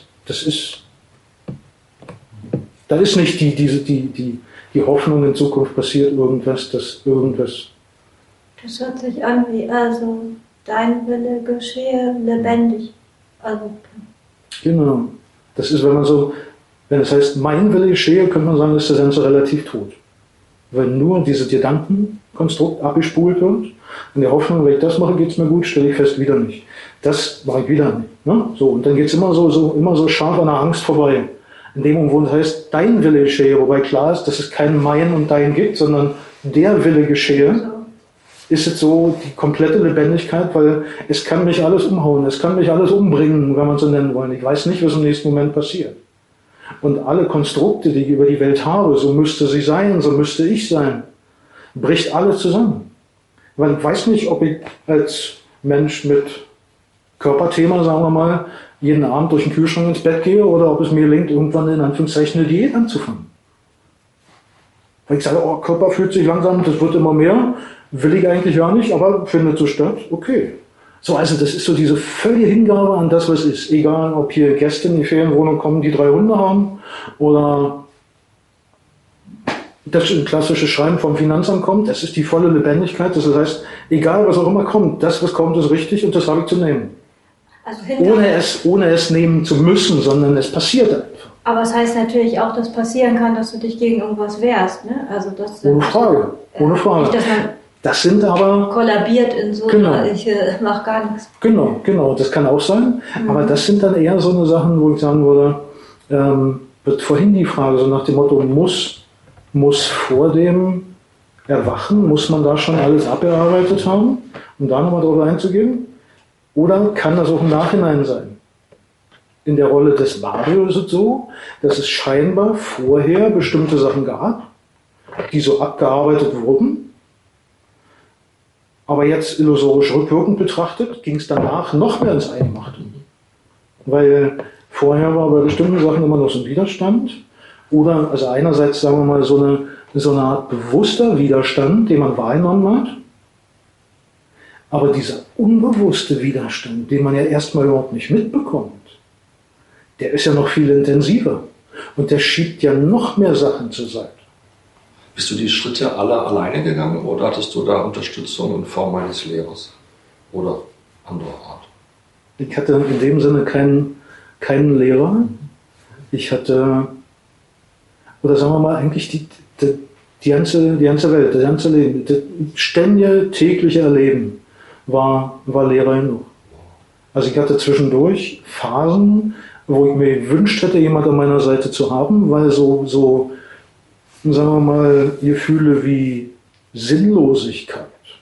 Da ist nicht die Hoffnung, in Zukunft passiert irgendwas, dass irgendwas. Das hört sich an wie, also dein Wille geschehe lebendig. Also. Genau. Das ist, wenn es heißt, mein Wille geschehe, könnte man sagen, ist das Ganze relativ tot. Weil nur dieses Gedankenkonstrukt abgespult wird, in der Hoffnung, wenn ich das mache, geht es mir gut, stelle ich fest, wieder nicht. Das mache ich wieder nicht. Ne? So, und dann geht es immer so scharf an der Angst vorbei. In dem Moment, wo es heißt, dein Wille geschehe, wobei klar ist, dass es kein Mein und Dein gibt, sondern der Wille geschehe, ist es so die komplette Lebendigkeit, weil es kann mich alles umhauen, es kann mich alles umbringen, wenn man es so nennen wollen. Ich weiß nicht, was im nächsten Moment passiert. Und alle Konstrukte, die ich über die Welt habe, so müsste sie sein, so müsste ich sein, bricht alles zusammen. Weil ich weiß nicht, ob ich als Mensch mit Körperthema, sagen wir mal, jeden Abend durch den Kühlschrank ins Bett gehe oder ob es mir gelingt, irgendwann in Anführungszeichen eine Diät anzufangen. Weil ich sage, oh, Körper fühlt sich langsam, das wird immer mehr, will ich eigentlich gar nicht, aber findet so statt, okay. So, also das ist so diese völlige Hingabe an das, was ist. Egal, ob hier Gäste in die Ferienwohnung kommen, die 3 Hunde haben oder das klassische Schreiben vom Finanzamt kommt, das ist die volle Lebendigkeit. Das heißt, egal was auch immer kommt, das, was kommt, ist richtig und das habe ich zu nehmen. Also ohne es nehmen zu müssen, sondern es passiert einfach. Aber es heißt natürlich auch, dass passieren kann, dass du dich gegen irgendwas wehrst. Ne? Also das, ohne Frage, ohne Frage. Nicht, dass man das sind aber kollabiert in so einer, ich mach gar nichts. Genau, das kann auch sein. Aber das sind dann eher so eine Sachen, wo ich sagen würde, wird vorhin die Frage so nach dem Motto, muss vor dem Erwachen, muss man da schon alles abgearbeitet haben, um da nochmal drauf einzugehen? Oder kann das auch im Nachhinein sein? In der Rolle des Mario ist es so, dass es scheinbar vorher bestimmte Sachen gab, die so abgearbeitet wurden. Aber jetzt illusorisch rückwirkend betrachtet, ging es danach noch mehr ins Eingemachte. Weil vorher war bei bestimmten Sachen immer noch so ein Widerstand. Oder also einerseits, sagen wir mal, so eine Art bewusster Widerstand, den man wahrgenommen hat. Aber dieser unbewusste Widerstand, den man ja erstmal überhaupt nicht mitbekommt, der ist ja noch viel intensiver. Und der schiebt ja noch mehr Sachen zur Seite. Bist du die Schritte alle alleine gegangen oder hattest du da Unterstützung in Form eines Lehrers oder anderer Art? Ich hatte in dem Sinne keinen Lehrer. Ich hatte, oder sagen wir mal, eigentlich die ganze Welt, das ganze Leben, das ständige tägliche Erleben war Lehrer genug. Also ich hatte zwischendurch Phasen, wo ich mir gewünscht hätte, jemand an meiner Seite zu haben, weil so sagen wir mal, Gefühle wie Sinnlosigkeit,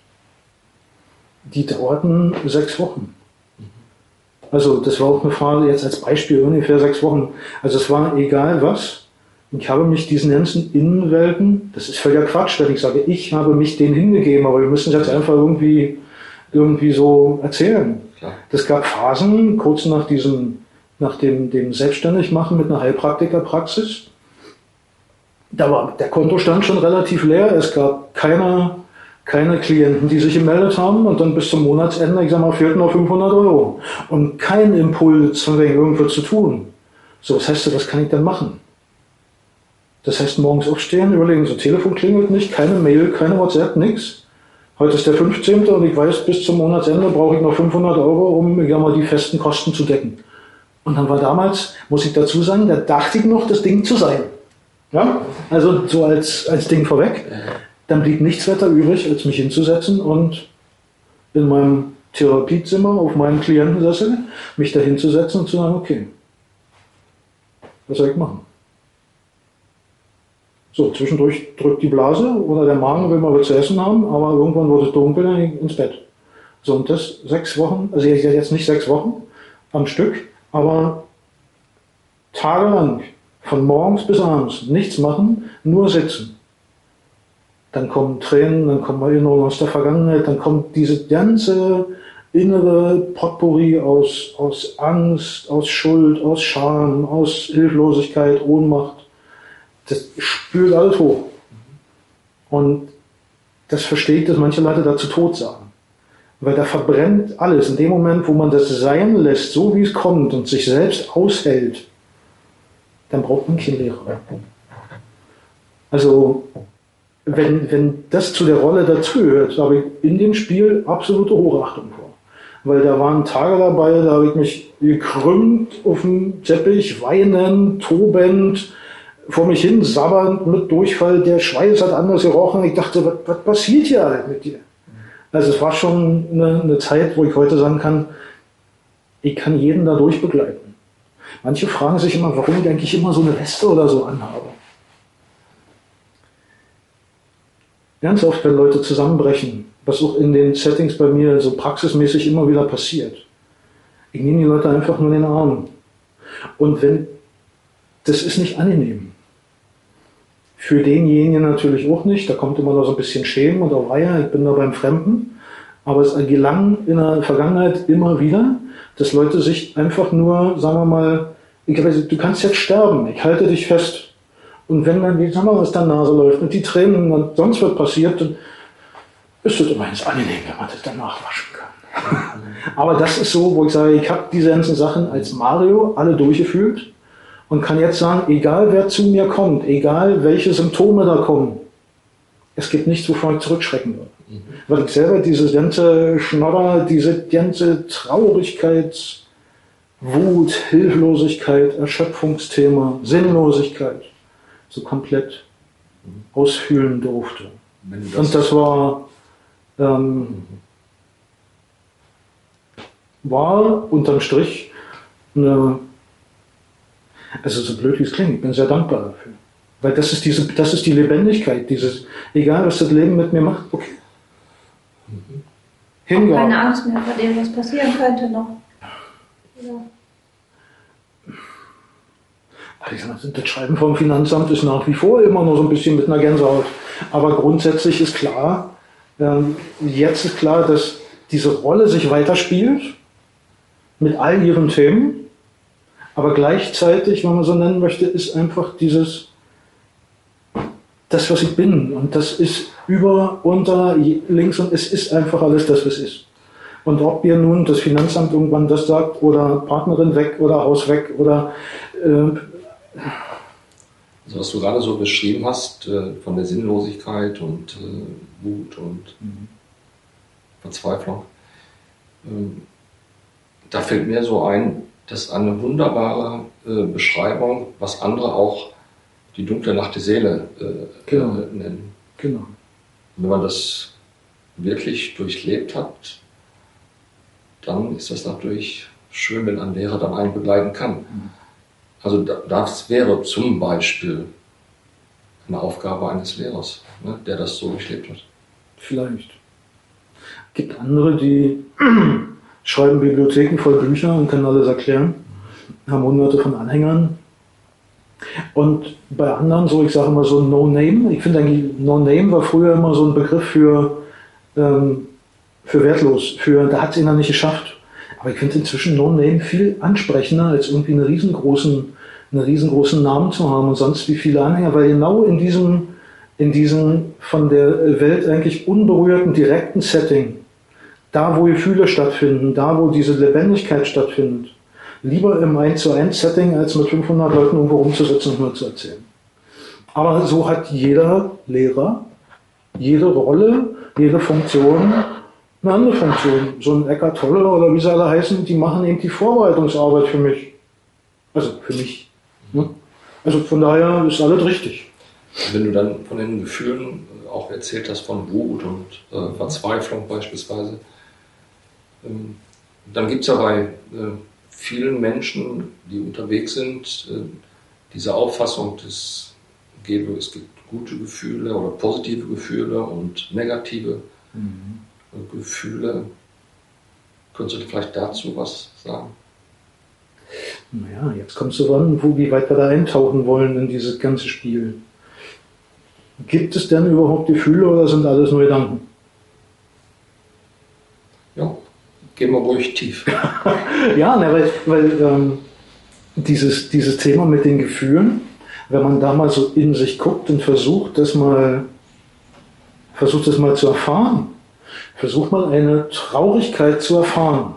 die dauerten 6 Wochen. Also das war auch eine Phase, jetzt als Beispiel ungefähr 6 Wochen. Also es war egal was. Ich habe mich diesen ganzen Innenwelten, das ist völliger Quatsch, wenn ich sage, ich habe mich denen hingegeben, aber wir müssen es jetzt einfach irgendwie so erzählen. Klar. Das gab Phasen, kurz nach dem Selbstständigmachen mit einer Heilpraktikerpraxis. Da war der Kontostand schon relativ leer. Es gab keine Klienten, die sich gemeldet haben. Und dann bis zum Monatsende, ich sag mal, fehlten noch 500 Euro. Und kein Impuls, von wegen irgendwas zu tun. So, was heißt das, was kann ich denn machen? Das heißt, morgens aufstehen, überlegen, so Telefon klingelt nicht, keine Mail, keine WhatsApp, nichts. Heute ist der 15. und ich weiß, bis zum Monatsende brauche ich noch 500 Euro, um ich sag mal, die festen Kosten zu decken. Und dann war damals, muss ich dazu sagen, da dachte ich noch, das Ding zu sein. Ja? Also so als Ding vorweg. Dann blieb nichts weiter übrig, als mich hinzusetzen und in meinem Therapiezimmer auf meinem Klientensessel mich da hinzusetzen und zu sagen, okay, was soll ich machen? So, zwischendurch drückt die Blase oder der Magen will mal was zu essen haben, aber irgendwann wird es dunkel, dann gehe ich ins Bett. So, und das 6 Wochen, also jetzt nicht 6 Wochen am Stück, aber tagelang, von morgens bis abends, nichts machen, nur sitzen. Dann kommen Tränen, dann kommen Erinnerungen aus der Vergangenheit, dann kommt diese ganze innere Potpourri aus Angst, aus Schuld, aus Scham, aus Hilflosigkeit, Ohnmacht. Das spült alles hoch. Und das verstehe ich, dass manche Leute dazu tot sagen. Weil da verbrennt alles. In dem Moment, wo man das sein lässt, so wie es kommt und sich selbst aushält, dann braucht man keinen Lehrer. Also, wenn das zu der Rolle dazugehört, habe ich in dem Spiel absolute Hochachtung vor. Weil da waren Tage dabei, da habe ich mich gekrümmt auf dem Teppich, weinend, tobend, vor mich hin sabbernd mit Durchfall. Der Schweiß hat anders gerochen. Ich dachte, was passiert hier alles mit dir? Also es war schon eine Zeit, wo ich heute sagen kann, ich kann jeden dadurch begleiten. Manche fragen sich immer, warum ich eigentlich immer so eine Weste oder so anhabe. Ganz oft, wenn Leute zusammenbrechen, was auch in den Settings bei mir so praxismäßig immer wieder passiert, ich nehme die Leute einfach nur in den Arm. Und das ist nicht angenehm. Für denjenigen natürlich auch nicht, da kommt immer noch so ein bisschen Schämen und auch Reihe, ich bin da beim Fremden. Aber es gelang in der Vergangenheit immer wieder, dass Leute sich einfach nur, sagen wir mal, du kannst jetzt sterben, ich halte dich fest. Und wenn dann die Sommer aus der Nase läuft und die Tränen und sonst was passiert, dann ist es immerhin angenehm, wenn man das danach waschen kann. Aber das ist so, wo ich sage, ich habe diese ganzen Sachen als Mario alle durchgefühlt und kann jetzt sagen, egal wer zu mir kommt, egal welche Symptome da kommen, es gibt nichts, wovon ich zurückschrecken würde. Weil ich selber diese ganze Schnodder, diese ganze Traurigkeit, Wut, Hilflosigkeit, Erschöpfungsthema, Sinnlosigkeit so komplett ausfühlen durfte. Und das war unterm Strich also so blöd wie es klingt, ich bin sehr dankbar dafür. Weil das ist die Lebendigkeit, egal was das Leben mit mir macht, okay. Hingabe. Keine Angst mehr vor dem, was passieren könnte noch. Ja. Das Schreiben vom Finanzamt ist nach wie vor immer noch so ein bisschen mit einer Gänsehaut. Aber grundsätzlich ist klar, jetzt ist klar, dass diese Rolle sich weiterspielt mit all ihren Themen. Aber gleichzeitig, wenn man so nennen möchte, ist einfach das, was ich bin. Und das ist über, unter, links und es ist einfach alles das, was ist. Und ob ihr nun das Finanzamt irgendwann das sagt oder Partnerin weg oder Haus weg oder also was du gerade so beschrieben hast, von der Sinnlosigkeit und Wut und Verzweiflung, da fällt mir so ein, das ist eine wunderbare Beschreibung, was andere auch die dunkle Nacht der Seele nennen. Genau. Wenn man das wirklich durchlebt hat, dann ist das natürlich schön, wenn ein Lehrer dann einen begleiten kann. Also das wäre zum Beispiel eine Aufgabe eines Lehrers, ne, der das so durchlebt hat. Vielleicht. Es gibt andere, die schreiben Bibliotheken voll Bücher und können alles erklären, haben hunderte von Anhängern. Und bei anderen, so ich sage immer so No-Name, ich finde eigentlich No-Name war früher immer so ein Begriff für wertlos, da hat es ihn dann nicht geschafft. Aber ich finde inzwischen No-Name viel ansprechender, als irgendwie einen riesengroßen Namen zu haben und sonst wie viele Anhänger, weil genau in diesem von der Welt eigentlich unberührten, direkten Setting, da wo Gefühle stattfinden, da wo diese Lebendigkeit stattfindet, lieber im 1:1 Setting, als mit 500 Leuten irgendwo rumzusitzen und nur zu erzählen. Aber so hat jeder Lehrer, jede Rolle, jede Funktion eine andere Funktion. So ein Eckart Tolle oder wie sie alle heißen, die machen eben die Vorbereitungsarbeit für mich. Also für mich. Ne? Also von daher ist alles richtig. Wenn du dann von den Gefühlen auch erzählt hast, von Wut und Verzweiflung beispielsweise, dann gibt es ja bei vielen Menschen, die unterwegs sind, diese Auffassung, es gibt gute Gefühle oder positive Gefühle und negative Gefühle. Könntest du vielleicht dazu was sagen? Naja, jetzt kommst du an, wie weit wir da eintauchen wollen in dieses ganze Spiel. Gibt es denn überhaupt Gefühle oder sind alles nur Gedanken? Ja, gehen wir ruhig tief. Ja, ne, weil dieses Thema mit den Gefühlen, wenn man da mal so in sich guckt und versucht das mal zu erfahren, versucht mal eine Traurigkeit zu erfahren.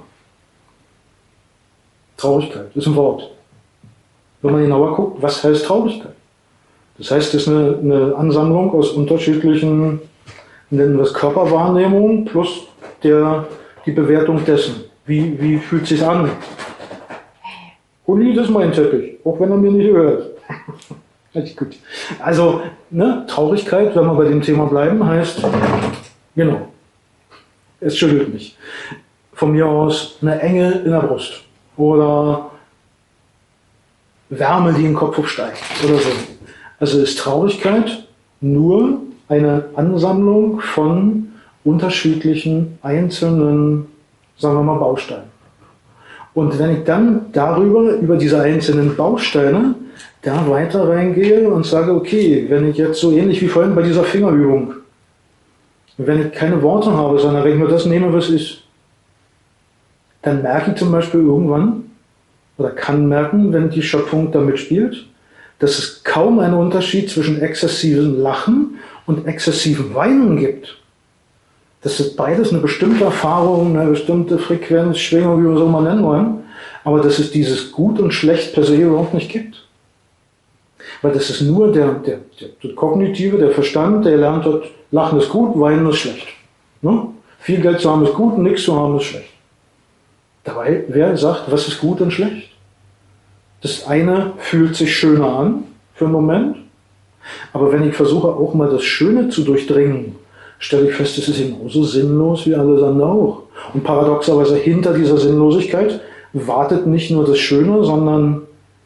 Traurigkeit ist ein Wort. Wenn man genauer guckt, was heißt Traurigkeit? Das heißt, es ist eine Ansammlung aus unterschiedlichen, nennen wir es Körperwahrnehmungen plus die Bewertung dessen. Wie fühlt es sich an? Uli, das ist mein Teppich, auch wenn er mir nicht hört. Gut. Also, Traurigkeit, wenn wir bei dem Thema bleiben, heißt, genau, es schüttelt mich. Von mir aus eine Enge in der Brust oder Wärme, die in den Kopf hochsteigt oder so. Also ist Traurigkeit nur eine Ansammlung von unterschiedlichen einzelnen, sagen wir mal, Bausteinen. Und wenn ich dann über diese einzelnen Bausteine, da weiter reingehe und sage, okay, wenn ich jetzt so ähnlich wie vorhin bei dieser Fingerübung, wenn ich keine Worte habe, sondern wenn ich nur das nehme, was ist, dann merke ich zum Beispiel irgendwann, oder kann merken, wenn die Schöpfung damit spielt, dass es kaum einen Unterschied zwischen exzessivem Lachen und exzessivem Weinen gibt. Das ist beides eine bestimmte Erfahrung, eine bestimmte Frequenz, Schwingung, wie wir so mal nennen wollen, aber dass es dieses Gut und Schlecht per se überhaupt nicht gibt. Weil das ist nur der Kognitive, der Verstand, der lernt hat, Lachen ist gut, Weinen ist schlecht. Ne? Viel Geld zu haben ist gut, nichts zu haben ist schlecht. Dabei, wer sagt, was ist gut und schlecht? Das eine fühlt sich schöner an für einen Moment, aber wenn ich versuche auch mal das Schöne zu durchdringen, stelle ich fest, es ist genauso sinnlos wie alles andere auch. Und paradoxerweise hinter dieser Sinnlosigkeit wartet nicht nur das Schöne, sondern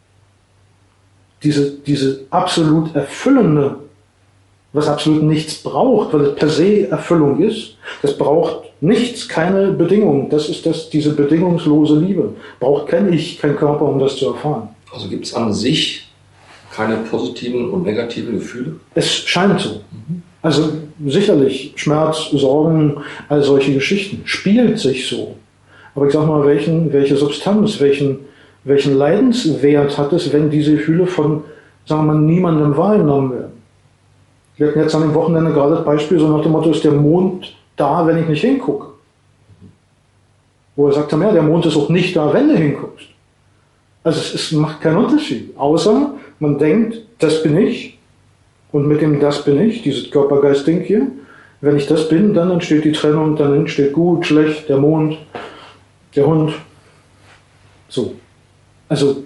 diese absolut erfüllende, was absolut nichts braucht, weil es per se Erfüllung ist. Das braucht nichts, keine Bedingung. Das ist diese bedingungslose Liebe. Braucht kein Ich, kein Körper, um das zu erfahren. Also gibt es an sich keine positiven und negativen Gefühle? Es scheint so. Also sicherlich Schmerz, Sorgen, all solche Geschichten spielt sich so. Aber ich sag mal, welche Substanz, welchen Leidenswert hat es, wenn diese Gefühle von, sagen wir mal, niemandem wahrgenommen werden? Wir hatten jetzt an dem Wochenende gerade das Beispiel, so nach dem Motto, ist der Mond da, wenn ich nicht hingucke? Wo er sagt, ja, der Mond ist auch nicht da, wenn du hinguckst. Also es macht keinen Unterschied, außer man denkt, das bin ich und mit dem das bin ich, dieses Körpergeist-Ding hier, wenn ich das bin, dann entsteht die Trennung, dann entsteht gut, schlecht, der Mond, der Hund, so. Also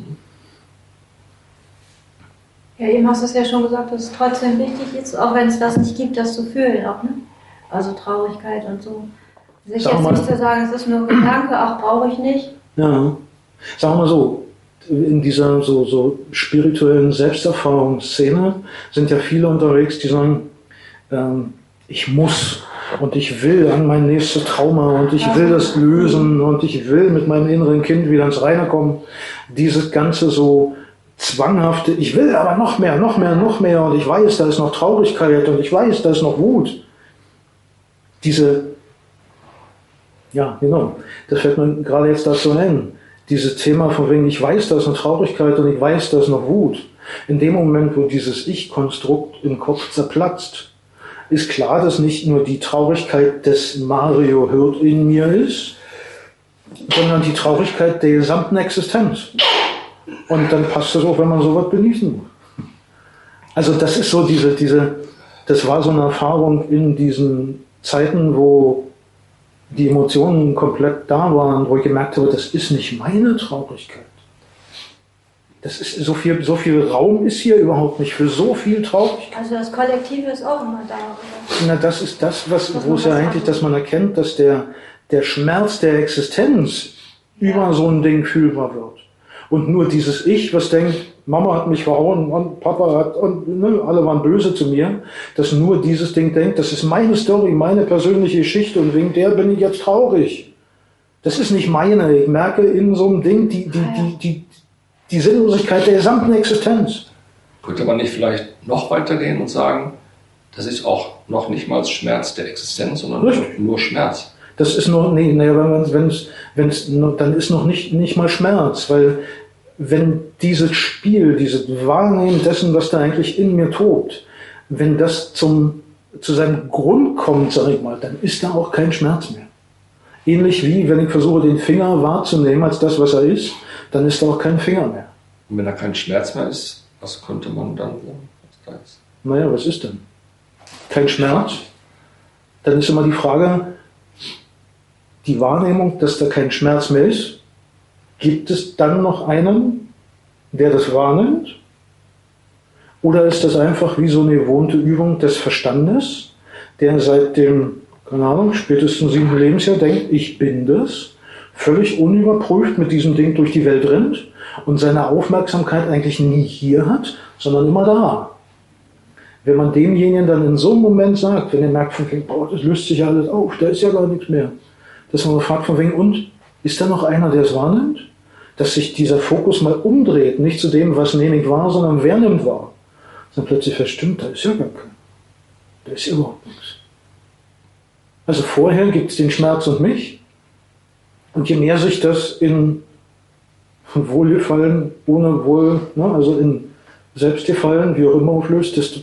Ja, eben hast du es ja schon gesagt, dass es trotzdem wichtig ist, auch wenn es das nicht gibt, das zu fühlen auch, ne? Also Traurigkeit und so. Sich jetzt nicht zu sagen, es ist nur Gedanke, ach, brauche ich nicht. Ja, sagen wir mal so, in dieser so spirituellen Selbsterfahrungsszene sind ja viele unterwegs, die sagen, ich muss und ich will an mein nächstes Trauma und ich will das lösen und ich will mit meinem inneren Kind wieder ins Reine kommen. Dieses ganze so zwanghafte, ich will aber noch mehr und ich weiß, da ist noch Traurigkeit und ich weiß, da ist noch Wut. Ja, genau, das fällt mir gerade jetzt dazu ein. Dieses Thema von wegen, ich weiß, da ist eine Traurigkeit und ich weiß, da ist noch Wut. In dem Moment, wo dieses Ich-Konstrukt im Kopf zerplatzt, ist klar, dass nicht nur die Traurigkeit des Mario Hirt in mir ist, sondern die Traurigkeit der gesamten Existenz. Und dann passt es auch, wenn man sowas genießen muss. Also das ist so das war so eine Erfahrung in diesen Zeiten, wo die Emotionen komplett da waren, wo ich gemerkt habe, das ist nicht meine Traurigkeit. Das ist so viel Raum ist hier überhaupt nicht für so viel Traurigkeit. Also das Kollektive ist auch immer da, oder? Na, das ist das, wo es ja eigentlich, dass man erkennt, dass der Schmerz der Existenz über so ein Ding fühlbar wird. Und nur dieses Ich, was denkt, Mama hat mich verhauen und Papa hat, und ne, alle waren böse zu mir, dass nur dieses Ding denkt, das ist meine Story, meine persönliche Geschichte und wegen der bin ich jetzt traurig. Das ist nicht meine. Ich merke in so einem Ding die Sinnlosigkeit der gesamten Existenz. Könnte man nicht vielleicht noch weitergehen und sagen, das ist auch noch nicht mal Schmerz der Existenz, sondern nur Schmerz? Das ist nur, dann ist noch nicht mal Schmerz, weil wenn dieses Spiel, dieses Wahrnehmen dessen, was da eigentlich in mir tobt, wenn das zu seinem Grund kommt, sag ich mal, dann ist da auch kein Schmerz mehr. Ähnlich wie, wenn ich versuche, den Finger wahrzunehmen als das, was er ist, dann ist da auch kein Finger mehr. Und wenn da kein Schmerz mehr ist, was könnte man dann sagen, was da ist? Naja, was ist denn? Kein Schmerz? Dann ist immer die Frage, die Wahrnehmung, dass da kein Schmerz mehr ist, gibt es dann noch einen, der das wahrnimmt? Oder ist das einfach wie so eine gewohnte Übung des Verstandes, der seit dem, keine Ahnung, spätestens 7. Lebensjahr denkt, ich bin das, völlig unüberprüft mit diesem Ding durch die Welt rennt und seine Aufmerksamkeit eigentlich nie hier hat, sondern immer da. Wenn man demjenigen dann in so einem Moment sagt, wenn er merkt, von wegen, boah, das löst sich ja alles auf, da ist ja gar nichts mehr, dass man fragt von wegen, und ist da noch einer, der es wahrnimmt? Dass sich dieser Fokus mal umdreht, nicht zu dem, was nehme ich wahr, sondern wer nimmt wahr. Dann plötzlich verstimmt, da ist ja gar keiner. Da ist ja überhaupt nichts. Also vorher gibt es den Schmerz und mich. Und je mehr sich das in Wohlgefallen, ohne Wohl, ne, also in Selbstgefallen, wie auch immer auflöst, desto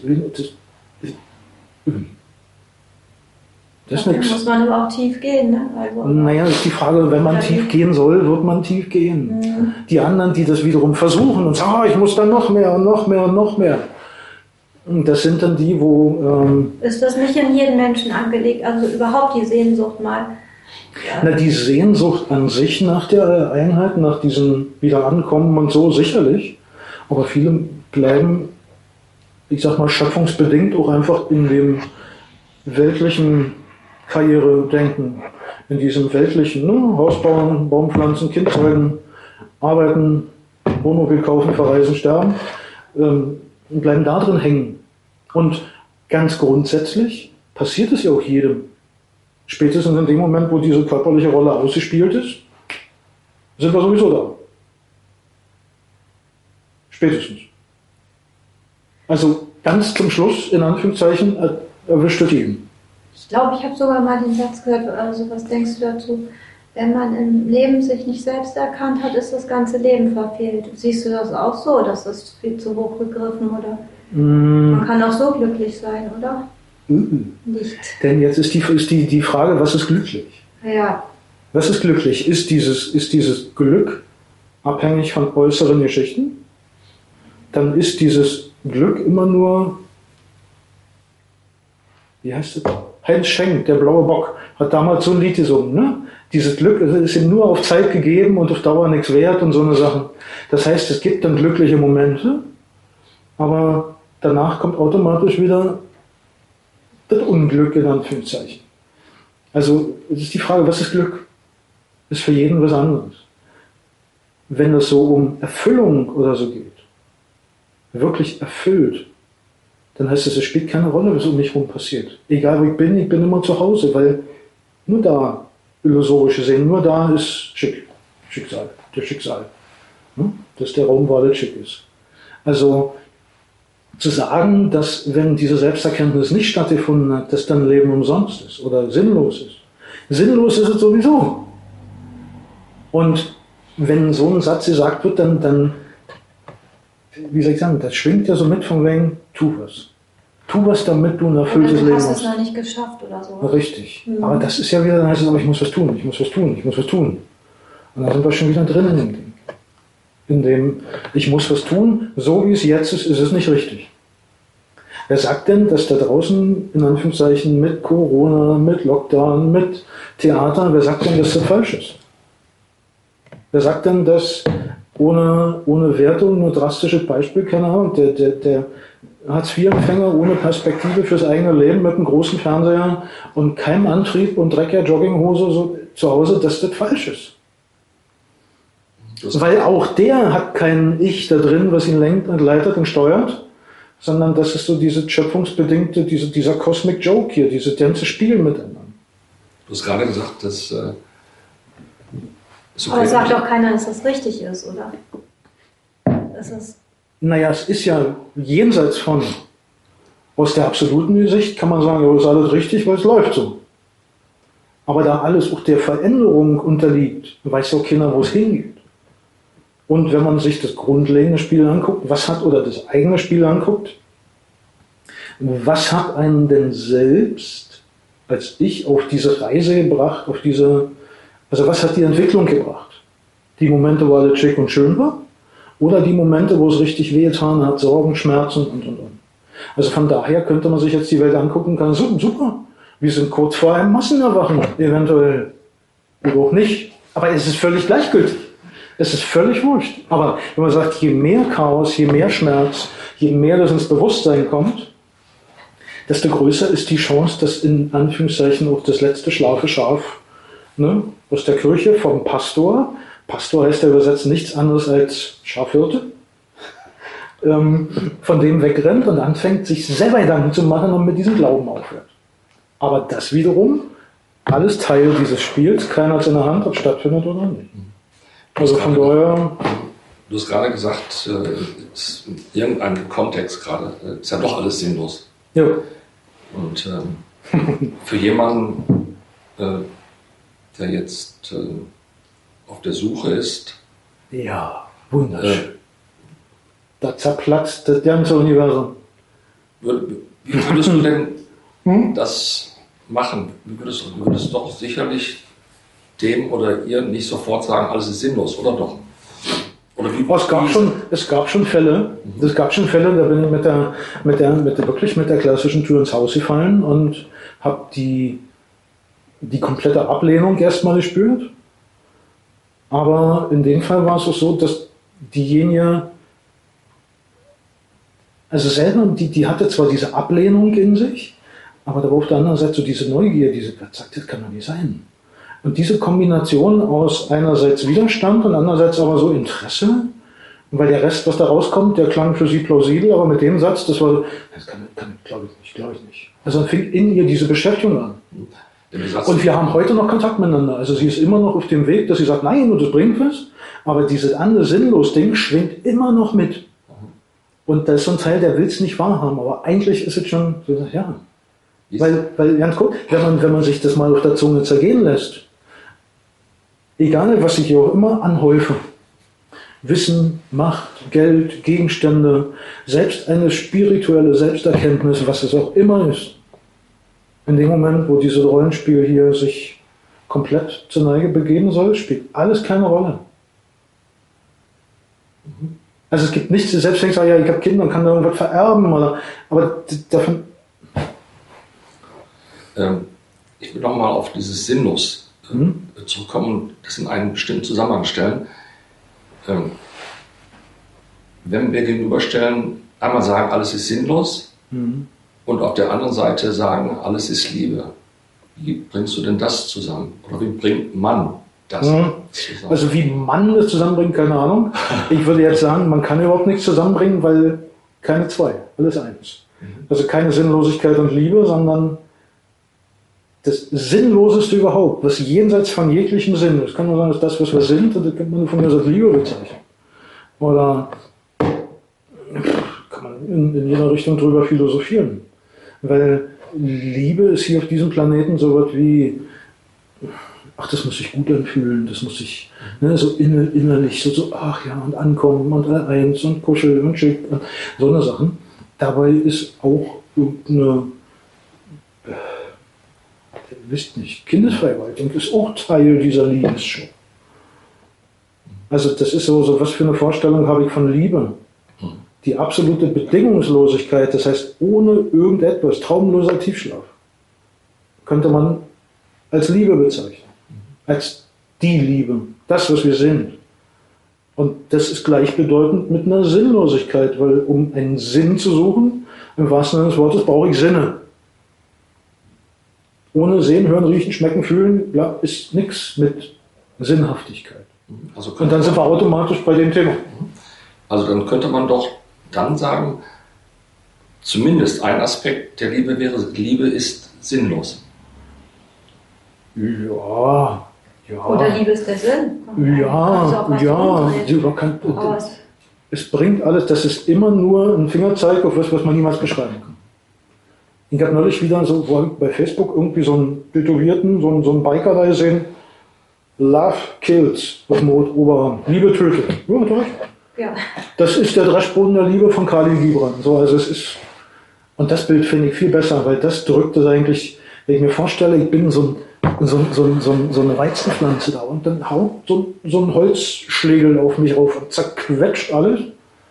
das ist nichts. Muss man aber auch tief gehen, ne? Also, naja, ist die Frage, wenn man tief gehen soll, wird man tief gehen. Mhm. Die anderen, die das wiederum versuchen und sagen, ich muss dann noch mehr und noch mehr und noch mehr. Und das sind dann die, wo... ist das nicht in jedem Menschen angelegt, also überhaupt die Sehnsucht mal? Na, die Sehnsucht an sich nach der Einheit, nach diesem Wiederankommen und so, sicherlich. Aber viele bleiben, ich sag mal, schöpfungsbedingt auch einfach in dem weltlichen Karriere-Denken, in diesem weltlichen, ne, Haus bauen, Baum pflanzen, Kind zeugen, arbeiten, Wohnmobil kaufen, verreisen, sterben, und bleiben da drin hängen. Und ganz grundsätzlich passiert es ja auch jedem. Spätestens in dem Moment, wo diese körperliche Rolle ausgespielt ist, sind wir sowieso da. Spätestens. Also ganz zum Schluss, in Anführungszeichen, erwischt es jeden. Ich glaube, ich habe sogar mal den Satz gehört, also was denkst du dazu? Wenn man im Leben sich nicht selbst erkannt hat, ist das ganze Leben verfehlt. Siehst du das auch so, dass das viel zu hoch gegriffen, oder? Man kann auch so glücklich sein, oder? Nicht. Denn jetzt ist die Frage, was ist glücklich? Ja. Was ist glücklich? Ist dieses Glück abhängig von äußeren Geschichten? Dann ist dieses Glück immer nur, wie heißt es? Heinz Schenk, der blaue Bock, hat damals so ein Lied gesungen, ne? Dieses Glück ist ihm nur auf Zeit gegeben und auf Dauer nichts wert und so eine Sachen. Das heißt, es gibt dann glückliche Momente, aber danach kommt automatisch wieder das Unglück in Anführungszeichen. Also es ist die Frage, was ist Glück? Ist für jeden was anderes. Wenn es so um Erfüllung oder so geht, wirklich erfüllt, dann heißt es spielt keine Rolle, was um mich herum passiert. Egal wo ich bin immer zu Hause, weil nur da, illusorisch gesehen, nur da ist Schicksal, der Schicksal. Dass der Raum war, der schick ist. Also zu sagen, dass wenn diese Selbsterkenntnis nicht stattgefunden hat, dass dann Leben umsonst ist oder sinnlos ist. Sinnlos ist es sowieso. Und wenn so ein Satz gesagt wird, dann wie soll ich sagen, das schwingt ja so mit von wegen, tu was. Tu was, damit du ein erfülltes Leben hast. Du hast es noch nicht geschafft oder so. Richtig. Aber das ist ja wieder, dann heißt es aber, ich muss was tun. Und da sind wir schon wieder drin in dem Ding. In dem, ich muss was tun, so wie es jetzt ist, ist es nicht richtig. Wer sagt denn, dass da draußen, in Anführungszeichen, mit Corona, mit Lockdown, mit Theater, wer sagt denn, dass das falsch ist? Wer sagt denn, dass ohne Wertung, nur drastisches Beispiel, keine Ahnung, der Hartz-IV-Empfänger ohne Perspektive fürs eigene Leben mit einem großen Fernseher und keinem Antrieb und dreckiger Jogginghose so zu Hause, dass das falsch ist. Weil auch der hat kein Ich da drin, was ihn lenkt und leitet und steuert, sondern das ist so diese schöpfungsbedingte, dieser Cosmic Joke hier, dieses ganze Spiel miteinander. Du hast gerade gesagt, dass aber es sagt auch keiner, dass das richtig ist, oder? Naja, es ist ja jenseits von, aus der absoluten Sicht kann man sagen, ja, das ist alles richtig, weil es läuft so. Aber da alles auch der Veränderung unterliegt, weiß auch keiner, wo es hingeht. Und wenn man sich das grundlegende Spiel anguckt, das eigene Spiel anguckt, was hat einen denn selbst als ich auf diese Reise gebracht, also was hat die Entwicklung gebracht? Die Momente, wo alles schick und schön war? Oder die Momente, wo es richtig wehgetan hat, Sorgen, Schmerzen und. Also von daher könnte man sich jetzt die Welt angucken und kann, super, wir sind kurz vor einem Massenerwachen, eventuell. Oder auch nicht. Aber es ist völlig gleichgültig. Es ist völlig wurscht. Aber wenn man sagt, je mehr Chaos, je mehr Schmerz, je mehr das ins Bewusstsein kommt, desto größer ist die Chance, dass in Anführungszeichen auch das letzte schlafe Schaf, ne, aus der Kirche vom Pastor heißt ja übersetzt nichts anderes als Schafhirte, von dem wegrennt und anfängt, sich selber Gedanken zu machen und mit diesem Glauben aufhört. Aber das wiederum, alles Teil dieses Spiels, keiner hat es in der Hand, ob es stattfindet oder nicht. Also von daher. Du hast gerade gesagt, ist in irgendeinem Kontext gerade, ist ja doch alles sinnlos. Ja. Und für jemanden, der jetzt auf der Suche ist. Ja, wunderschön. Da zerplatzt das ganze Universum. Wie würdest du denn das machen? Du würdest doch sicherlich dem oder ihr nicht sofort sagen, alles ist sinnlos, oder doch? Oder wie, es gab schon Fälle, da bin ich wirklich mit der klassischen Tür ins Haus gefallen und habe die komplette Ablehnung erstmal gespürt. Aber in dem Fall war es auch so, dass diejenige, also selber, die hatte zwar diese Ablehnung in sich, aber da war auf der anderen Seite so diese Neugier, das kann doch nicht sein. Und diese Kombination aus einerseits Widerstand und andererseits aber so Interesse, weil der Rest, was da rauskommt, der klang für sie plausibel, aber mit dem Satz, das glaube ich nicht. Also dann fing in ihr diese Beschäftigung an. Und wir haben heute noch Kontakt miteinander. Also sie ist immer noch auf dem Weg, dass sie sagt, nein, und das bringt was, aber dieses andere sinnlos Ding schwingt immer noch mit. Und da ist so ein Teil, der will es nicht wahrhaben, aber eigentlich ist es schon, ja. Weil ganz kurz, wenn man sich das mal auf der Zunge zergehen lässt, egal was ich hier auch immer anhäufe, Wissen, Macht, Geld, Gegenstände, selbst eine spirituelle Selbsterkenntnis, was es auch immer ist, in dem Moment, wo dieses Rollenspiel hier sich komplett zur Neige begeben soll, spielt alles keine Rolle. Also es gibt nichts, selbst wenn ich sage, ja, ich habe Kinder und kann da irgendwas vererben, aber davon... Ich will nochmal auf dieses Sinnlos zurückkommen und das in einen bestimmten Zusammenhang stellen. Wenn wir gegenüberstellen, einmal sagen, alles ist sinnlos und auf der anderen Seite sagen, alles ist Liebe. Wie bringst du denn das zusammen? Oder wie bringt man das zusammen? Also wie man das zusammenbringt, keine Ahnung. Ich würde jetzt sagen, man kann überhaupt nichts zusammenbringen, weil keine zwei, alles eins. Also keine Sinnlosigkeit und Liebe, sondern das Sinnloseste überhaupt, was jenseits von jeglichem Sinn ist. Kann man sagen, das ist das, was wir sind, und das kann man von mir als Liebe bezeichnen. Oder kann man in jeder Richtung drüber philosophieren. Weil Liebe ist hier auf diesem Planeten so was wie, ach, das muss sich gut anfühlen, das muss sich so innerlich, so, ach ja, und ankommen und eins und kuscheln und schick und so eine Sachen. Dabei ist auch irgendeine, ihr wisst nicht, Kindesvergewaltigung ist auch Teil dieser Liebesshow. Also das ist so, was für eine Vorstellung habe ich von Liebe? Die absolute Bedingungslosigkeit, das heißt ohne irgendetwas, traumloser Tiefschlaf, könnte man als Liebe bezeichnen. Als die Liebe, das, was wir sind. Und das ist gleichbedeutend mit einer Sinnlosigkeit, weil um einen Sinn zu suchen, im wahrsten Sinne des Wortes, brauche ich Sinne. Ohne Sehen, Hören, Riechen, Schmecken, Fühlen ist nichts mit Sinnhaftigkeit. Also und dann sind wir automatisch bei dem Thema. Also dann könnte man doch dann sagen, zumindest ein Aspekt der Liebe wäre, Liebe ist sinnlos. Ja. Oder Liebe ist der Sinn. Ja. Es bringt alles, das ist immer nur ein Fingerzeig auf was man niemals beschreiben kann. Ich habe neulich wieder bei Facebook irgendwie so einen Tätowierten, so einen Biker da gesehen, Love kills auf dem Oberarm. Liebe tötet. Ja, durch. Ja. Das ist der Dreschboden der Liebe von Khalil Gibran. Also es ist, und das Bild finde ich viel besser, weil das drückt es eigentlich, wenn ich mir vorstelle, ich bin so eine Weizenpflanze da und dann haut so ein Holzschlägel auf mich rauf und zerquetscht alles.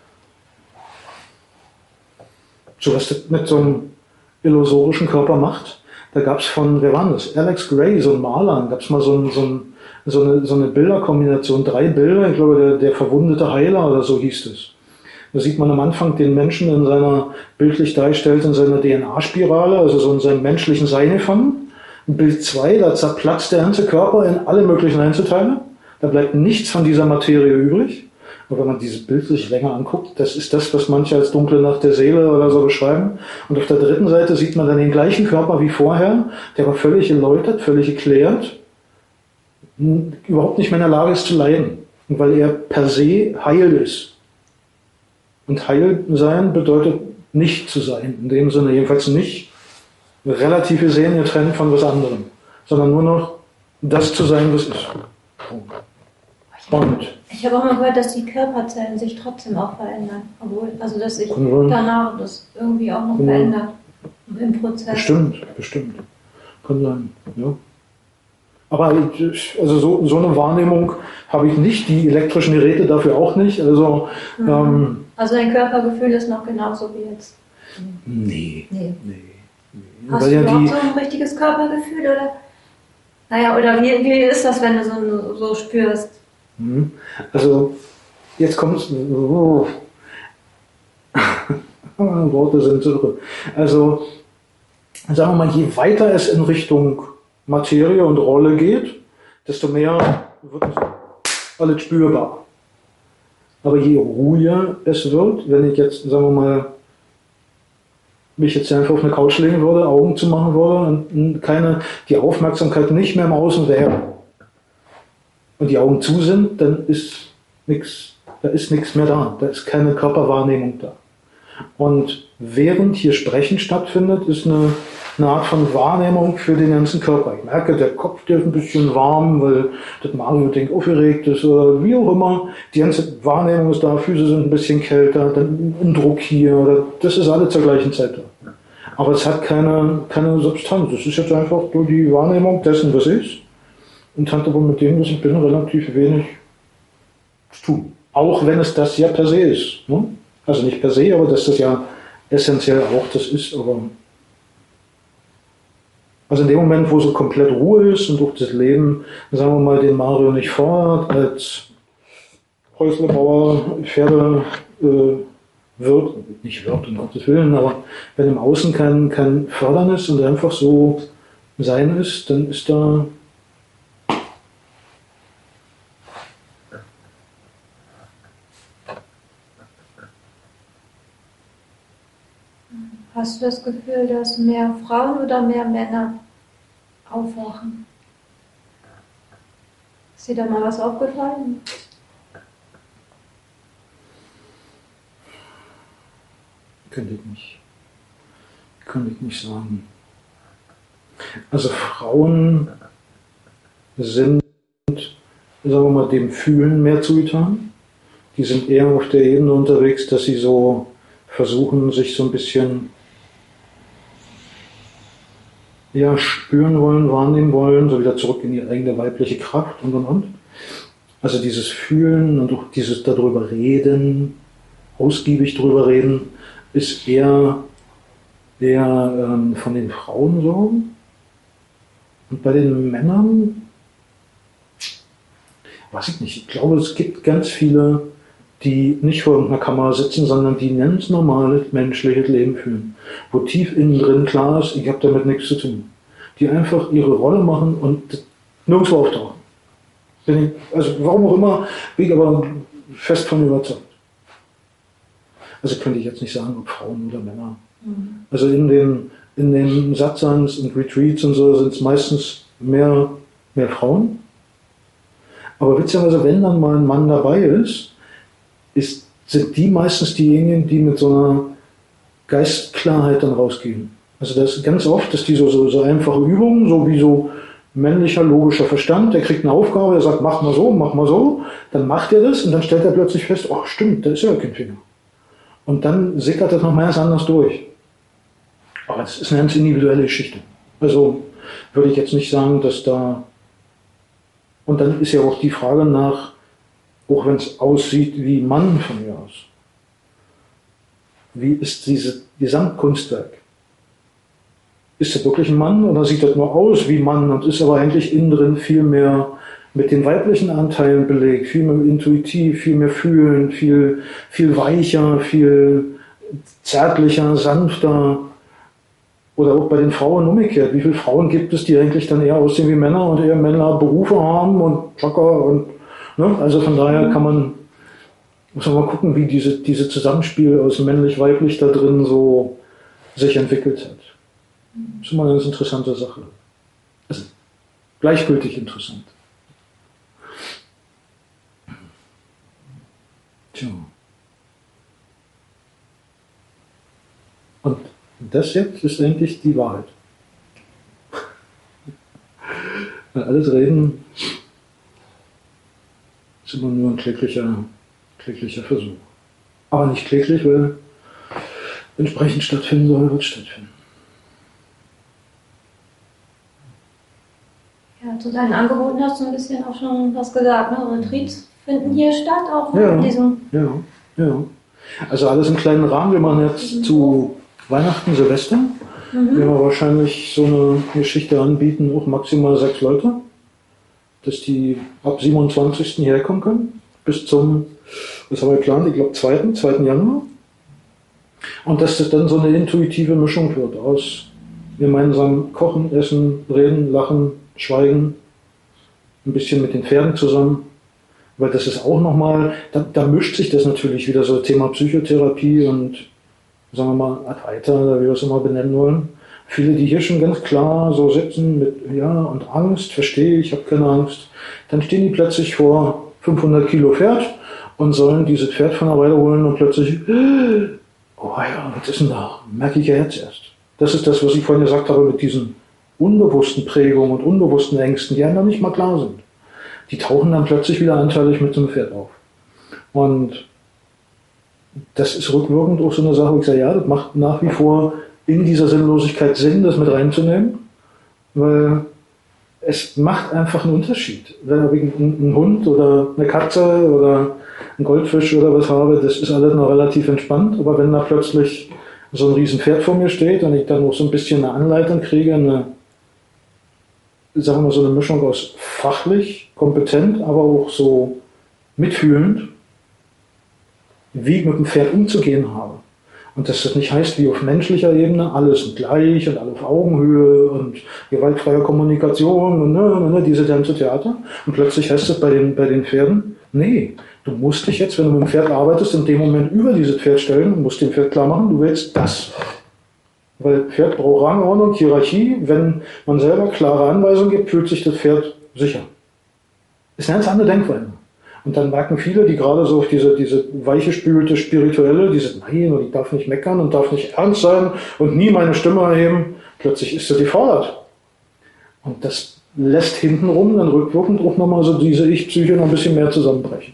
So was das mit so einem illusorischen Körper macht. Da gab es wer war das? Alex Gray, so ein Maler, da gab es mal so eine Bilderkombination, 3 Bilder, ich glaube der verwundete Heiler oder so hieß es. Da sieht man am Anfang den Menschen in seiner, bildlich dargestellt, in seiner DNA-Spirale, also so in seinem menschlichen Sein gefangen. Bild 2, da zerplatzt der ganze Körper in alle möglichen Einzelteile. Da bleibt nichts von dieser Materie übrig. Und wenn man dieses Bild sich länger anguckt, das ist das, was manche als dunkle Nacht der Seele oder so beschreiben. Und auf der dritten Seite sieht man dann den gleichen Körper wie vorher, der war völlig erläutert, völlig geklärt, überhaupt nicht mehr in der Lage ist zu leiden. Und weil er per se heil ist. Und heil sein bedeutet nicht zu sein. In dem Sinne jedenfalls nicht relativ gesehen getrennt von was anderem. Sondern nur noch das zu sein, was ist. Und ich habe auch mal gehört, dass die Körperzellen sich trotzdem auch verändern. Obwohl, also dass sich danach das irgendwie auch noch verändert im Prozess. Bestimmt. Kann sein, ja. Aber also so eine Wahrnehmung habe ich nicht, die elektrischen Geräte dafür auch nicht. Also, also dein Körpergefühl ist noch genauso wie jetzt? Nee. Hast du überhaupt so ein richtiges Körpergefühl? Oder? Naja, oder wie ist das, wenn du so spürst? Also, jetzt kommt es. Worte sind so irre. Also, sagen wir mal, je weiter es in Richtung Materie und Rolle geht, desto mehr wird alles spürbar. Aber je ruhiger es wird, wenn ich jetzt, sagen wir mal, mich jetzt einfach auf eine Couch legen würde, Augen zu machen würde und die Aufmerksamkeit nicht mehr im Außen wäre und die Augen zu sind, dann ist nichts mehr da. Da ist keine Körperwahrnehmung da. Und während hier Sprechen stattfindet, ist eine Art von Wahrnehmung für den ganzen Körper. Ich merke, der Kopf der ist ein bisschen warm, weil das Magen aufgeregt ist oder wie auch immer. Die ganze Wahrnehmung ist da, Füße sind ein bisschen kälter, dann ein Druck hier, oder das ist alles zur gleichen Zeit da. Aber es hat keine Substanz. Es ist jetzt einfach nur die Wahrnehmung dessen, was ist. und hat aber mit dem, was ich bin, relativ wenig zu tun. Auch wenn es das ja per se ist. Ne? Also nicht per se, aber dass das ja essentiell auch das ist. Aber also in dem Moment, wo so komplett Ruhe ist und auch das Leben, sagen wir mal, den Mario nicht fordert, als Häuslebauer, Pferde nicht wirkt, um Gottes Willen, aber wenn im Außen kein Fördern ist und einfach so sein ist, dann ist da Hast du das Gefühl, dass mehr Frauen oder mehr Männer aufwachen? Ist dir da mal was aufgefallen? Könnte ich nicht sagen. Also Frauen sind, sagen wir mal, dem Fühlen mehr zugetan. Die sind eher auf der Ebene unterwegs, dass sie so versuchen, sich so ein bisschen spüren wollen, wahrnehmen wollen, so wieder zurück in die eigene weibliche Kraft und. Also dieses Fühlen und auch dieses darüber reden, ausgiebig drüber reden, ist eher von den Frauen so. Und bei den Männern, weiß ich nicht, ich glaube, es gibt ganz viele, die nicht vor irgendeiner Kamera sitzen, sondern die ganz normales menschliches Leben führen, wo tief innen drin klar ist, ich habe damit nichts zu tun. Die einfach ihre Rolle machen und nirgendwo auftauchen. Also warum auch immer, bin ich aber fest von überzeugt. Also könnte ich jetzt nicht sagen, ob Frauen oder Männer. Also in den Satsangs und Retreats und so sind es meistens mehr Frauen. Aber witzigerweise, wenn dann mal ein Mann dabei ist, sind die meistens diejenigen, die mit so einer Geistklarheit dann rausgehen. Also das ist ganz oft, dass die so einfache Übungen, so wie so männlicher, logischer Verstand, der kriegt eine Aufgabe, der sagt, mach mal so, dann macht er das und dann stellt er plötzlich fest, oh stimmt, da ist ja kein Finger. Und dann sickert das noch mal ganz anders durch. Aber das ist eine ganz individuelle Geschichte. Also würde ich jetzt nicht sagen, dass da... Und dann ist ja auch die Frage nach, auch wenn es aussieht wie Mann von mir aus, wie ist dieses Gesamtkunstwerk? Ist das wirklich ein Mann oder sieht das nur aus wie Mann und ist aber eigentlich innen drin viel mehr mit den weiblichen Anteilen belegt, viel mehr intuitiv, viel mehr fühlen, viel weicher, viel zärtlicher, sanfter. Oder auch bei den Frauen umgekehrt. Wie viele Frauen gibt es, die eigentlich dann eher aussehen wie Männer und eher Männer Berufe haben und Jocker und, ne? Also von daher muss man mal gucken, wie diese Zusammenspiel aus männlich-weiblich da drin so sich entwickelt hat. Das ist immer eine ganz interessante Sache. Also gleichgültig interessant. Tja. Und das jetzt ist eigentlich die Wahrheit. Weil alles Reden ist immer nur ein kläglicher Versuch. Aber nicht kläglich, weil entsprechend stattfinden soll, wird stattfinden. Ja, zu deinen Angeboten hast du ein bisschen auch schon was gesagt, ne? Retreats finden hier statt, auch in diesem... Ja. Also alles im kleinen Rahmen. Wir machen jetzt zu Weihnachten, Silvester. Wir werden wahrscheinlich so eine Geschichte anbieten, auch maximal 6 Leute, dass die ab 27. hierher kommen können, bis zum, was haben wir geplant, ich glaube 2. Januar. Und dass das dann so eine intuitive Mischung wird aus gemeinsam kochen, essen, reden, lachen, schweigen, ein bisschen mit den Pferden zusammen. Weil das ist auch nochmal, da mischt sich das natürlich wieder so Thema Psychotherapie und sagen wir mal Advaita, oder wie wir es immer benennen wollen. Viele, die hier schon ganz klar so sitzen mit und Angst, verstehe ich, habe keine Angst. Dann stehen die plötzlich vor 500 Kilo Pferd und sollen dieses Pferd von der Weide holen und plötzlich, oh ja, was ist denn da? Merke ich ja jetzt erst. Das ist das, was ich vorhin gesagt habe mit diesen unbewussten Prägungen und unbewussten Ängsten, die einem noch nicht mal klar sind. Die tauchen dann plötzlich wieder anteilig mit so einem Pferd auf. Und das ist rückwirkend auch so eine Sache, wo ich sage, ja, das macht nach wie vor in dieser Sinnlosigkeit Sinn, das mit reinzunehmen, weil es macht einfach einen Unterschied. Wenn ich einen Hund oder eine Katze oder einen Goldfisch oder was habe, das ist alles noch relativ entspannt. Aber wenn da plötzlich so ein riesen Pferd vor mir steht und ich dann noch so ein bisschen eine Anleitung kriege, sagen wir mal so eine Mischung aus fachlich, kompetent, aber auch so mitfühlend, wie ich mit dem Pferd umzugehen habe. Und dass das nicht heißt, wie auf menschlicher Ebene, alles sind gleich und alle auf Augenhöhe und gewaltfreie Kommunikation und diese ganze Theater. Und plötzlich heißt es bei den Pferden, nee, du musst dich jetzt, wenn du mit dem Pferd arbeitest, in dem Moment über dieses Pferd stellen und musst dem Pferd klar machen, du willst das. Weil Pferd braucht Rangordnung, Hierarchie. Wenn man selber klare Anweisungen gibt, fühlt sich das Pferd sicher. Ist eine ganz andere Denkweise. Und dann merken viele, die gerade so auf diese weichgespülte Spirituelle, dieses Nein, und ich darf nicht meckern und darf nicht ernst sein und nie meine Stimme erheben, plötzlich ist sie gefordert. Und das lässt hintenrum dann rückwirkend auch nochmal so diese Ich-Psyche noch ein bisschen mehr zusammenbrechen.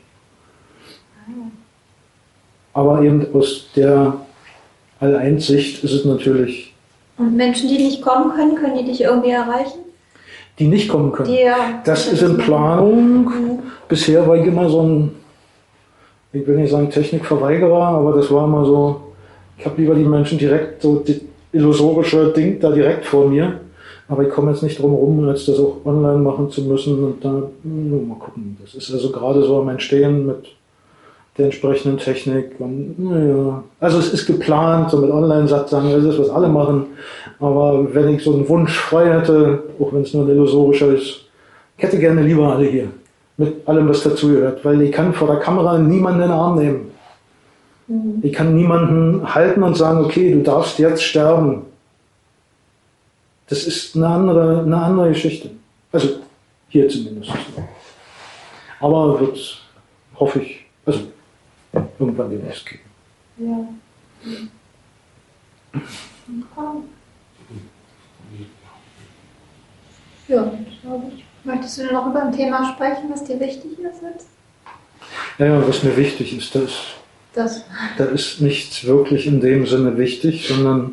Aber eben aus der Alleinsicht ist es natürlich... Und Menschen, die nicht kommen können, können die dich irgendwie erreichen? Die nicht kommen können. Ja, das ist in Planung. Bisher war ich immer so ein, ich will nicht sagen Technikverweigerer, aber das war immer so, ich habe lieber die Menschen direkt, so das illusorische Ding da direkt vor mir. Aber ich komme jetzt nicht drum herum, als das auch online machen zu müssen. Und da, mal gucken. Das ist also gerade so am Entstehen mit der entsprechenden Technik. Und, naja. Also es ist geplant, so mit Online-Satzang, das ist, was alle machen. Aber wenn ich so einen Wunsch frei hätte, auch wenn es nur ein illusorischer ist, ich hätte gerne lieber alle hier. Mit allem, was dazugehört. Weil ich kann vor der Kamera niemanden in den Arm nehmen. Ich kann niemanden halten und sagen, okay, du darfst jetzt sterben. Das ist eine andere Geschichte. Also hier zumindest. Aber wird, hoffe ich, also irgendwann demnächst geben. Ja. Ja, das glaube ich. Möchtest du noch über ein Thema sprechen, was dir wichtig ist jetzt? Ja, was mir wichtig ist, da ist nichts wirklich in dem Sinne wichtig, sondern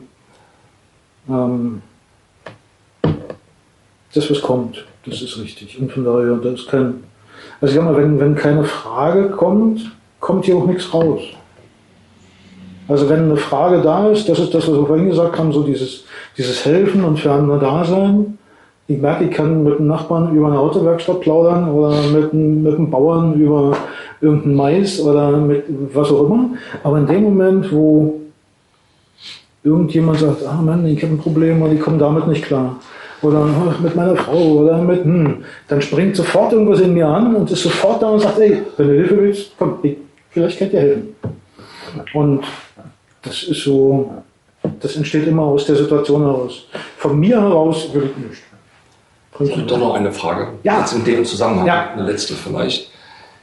das, was kommt, das ist richtig. Und von daher, da ist kein... Also ich sag mal, wenn keine Frage kommt, kommt hier auch nichts raus. Also wenn eine Frage da ist, das ist das, was wir vorhin gesagt haben, so dieses Helfen und für andere da sein. Ich merke, ich kann mit einem Nachbarn über eine Autowerkstatt plaudern oder mit einem Bauern über irgendeinen Mais oder mit was auch immer. Aber in dem Moment, wo irgendjemand sagt, ah Mann, ich habe ein Problem und ich komme damit nicht klar. Oder mit meiner Frau oder mit, dann springt sofort irgendwas in mir an und ist sofort da und sagt, ey, wenn du Hilfe willst, komm, vielleicht kann ich dir helfen. Und das ist so, das entsteht immer aus der Situation heraus. Von mir heraus will ich nicht. Ich habe doch noch eine Frage. Ja. Jetzt in dem Zusammenhang, ja. Eine letzte vielleicht.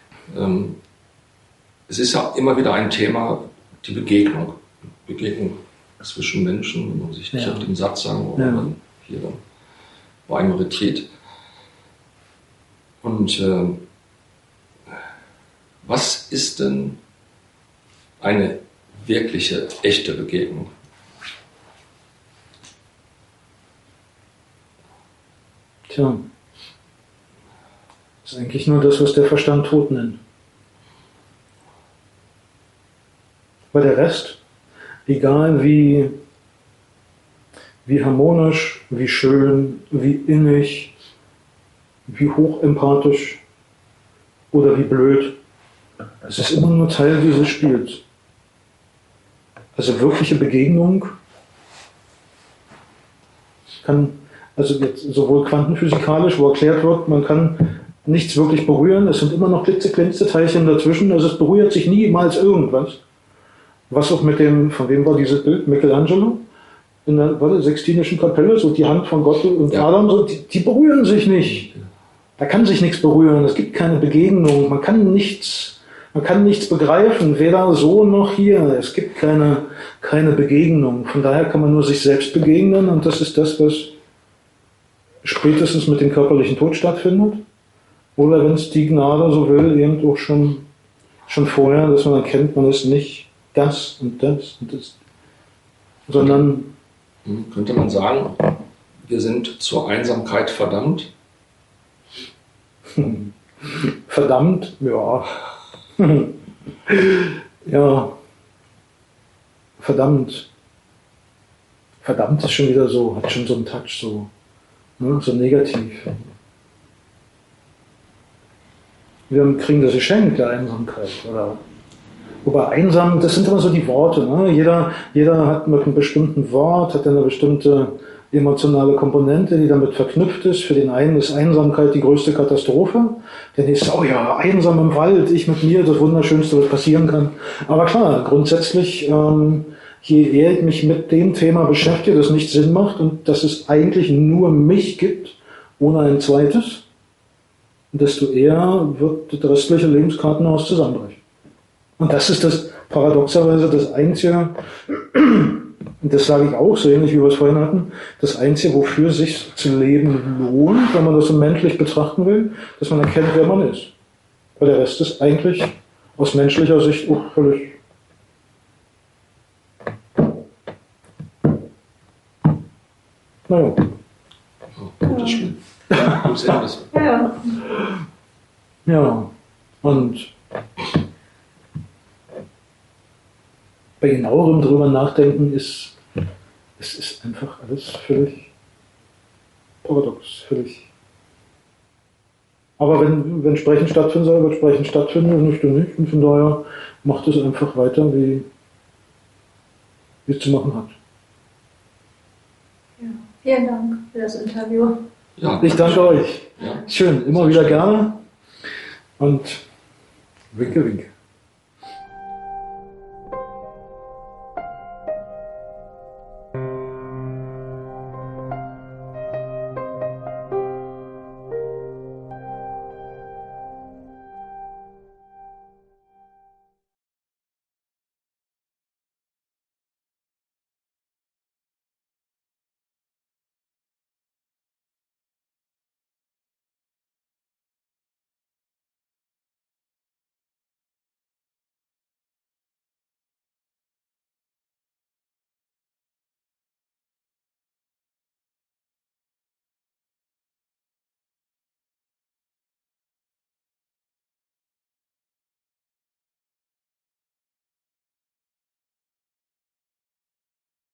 Es ist ja immer wieder ein Thema, die Begegnung zwischen Menschen, wenn man sich nicht auf den Satz sagen oder dann hier dann bei einem Retreat. Und was ist denn eine wirkliche, echte Begegnung? Tja, das ist eigentlich nur das, was der Verstand tot nennt. Weil der Rest, egal wie harmonisch, wie schön, wie innig, wie hochempathisch oder wie blöd, es ist immer nur Teil dieses Spiels. Also wirkliche Begegnung kann, also jetzt sowohl quantenphysikalisch, wo erklärt wird, man kann nichts wirklich berühren, es sind immer noch klitzekleinste Teilchen dazwischen, also es berührt sich niemals irgendwas. Was auch mit dem, von wem war dieses Bild? Michelangelo? In der Sixtinischen Kapelle, so die Hand von Gott und Adam, so, die berühren sich nicht. Da kann sich nichts berühren, es gibt keine Begegnung, man kann nichts begreifen, weder so noch hier. Es gibt keine Begegnung. Von daher kann man nur sich selbst begegnen und das ist das, was spätestens mit dem körperlichen Tod stattfindet. Oder wenn es die Gnade so will, eben auch schon vorher, dass man erkennt, man ist nicht das und das und das, sondern... Könnte man sagen, wir sind zur Einsamkeit verdammt? Verdammt, ja. Ja. Verdammt. Verdammt ist schon wieder so, hat schon so einen Touch, so, ne, so negativ. Wir kriegen das Geschenk der Einsamkeit, oder? Wobei einsam, das sind immer so die Worte, ne? Jeder hat mit einem bestimmten Wort, hat eine bestimmte emotionale Komponente, die damit verknüpft ist. Für den einen ist Einsamkeit die größte Katastrophe. Der nächste, oh ja, einsam im Wald, ich mit mir, das Wunderschönste, was passieren kann. Aber klar, grundsätzlich, je eher ich mich mit dem Thema beschäftige, das nicht Sinn macht und dass es eigentlich nur mich gibt, ohne ein zweites, desto eher wird das restliche Lebenskartenhaus zusammenbrechen. Und das ist das paradoxerweise das Einzige, und das sage ich auch, so ähnlich wie wir es vorhin hatten, das Einzige, wofür sich zu leben lohnt, wenn man das so menschlich betrachten will, dass man erkennt, wer man ist. Weil der Rest ist eigentlich aus menschlicher Sicht auch völlig. Naja. Gutes Spiel. Gutes Ende. Ja. Ja, und bei genauerem drüber nachdenken es ist einfach alles völlig paradox, völlig. Aber wenn Sprechen stattfinden soll, wird Sprechen stattfinden und nicht. Und von daher macht es einfach weiter, wie es zu machen hat. Ja. Vielen Dank für das Interview. Ja, Ich danke euch. Ja. Schön, immer wieder gerne. Und winke, winke.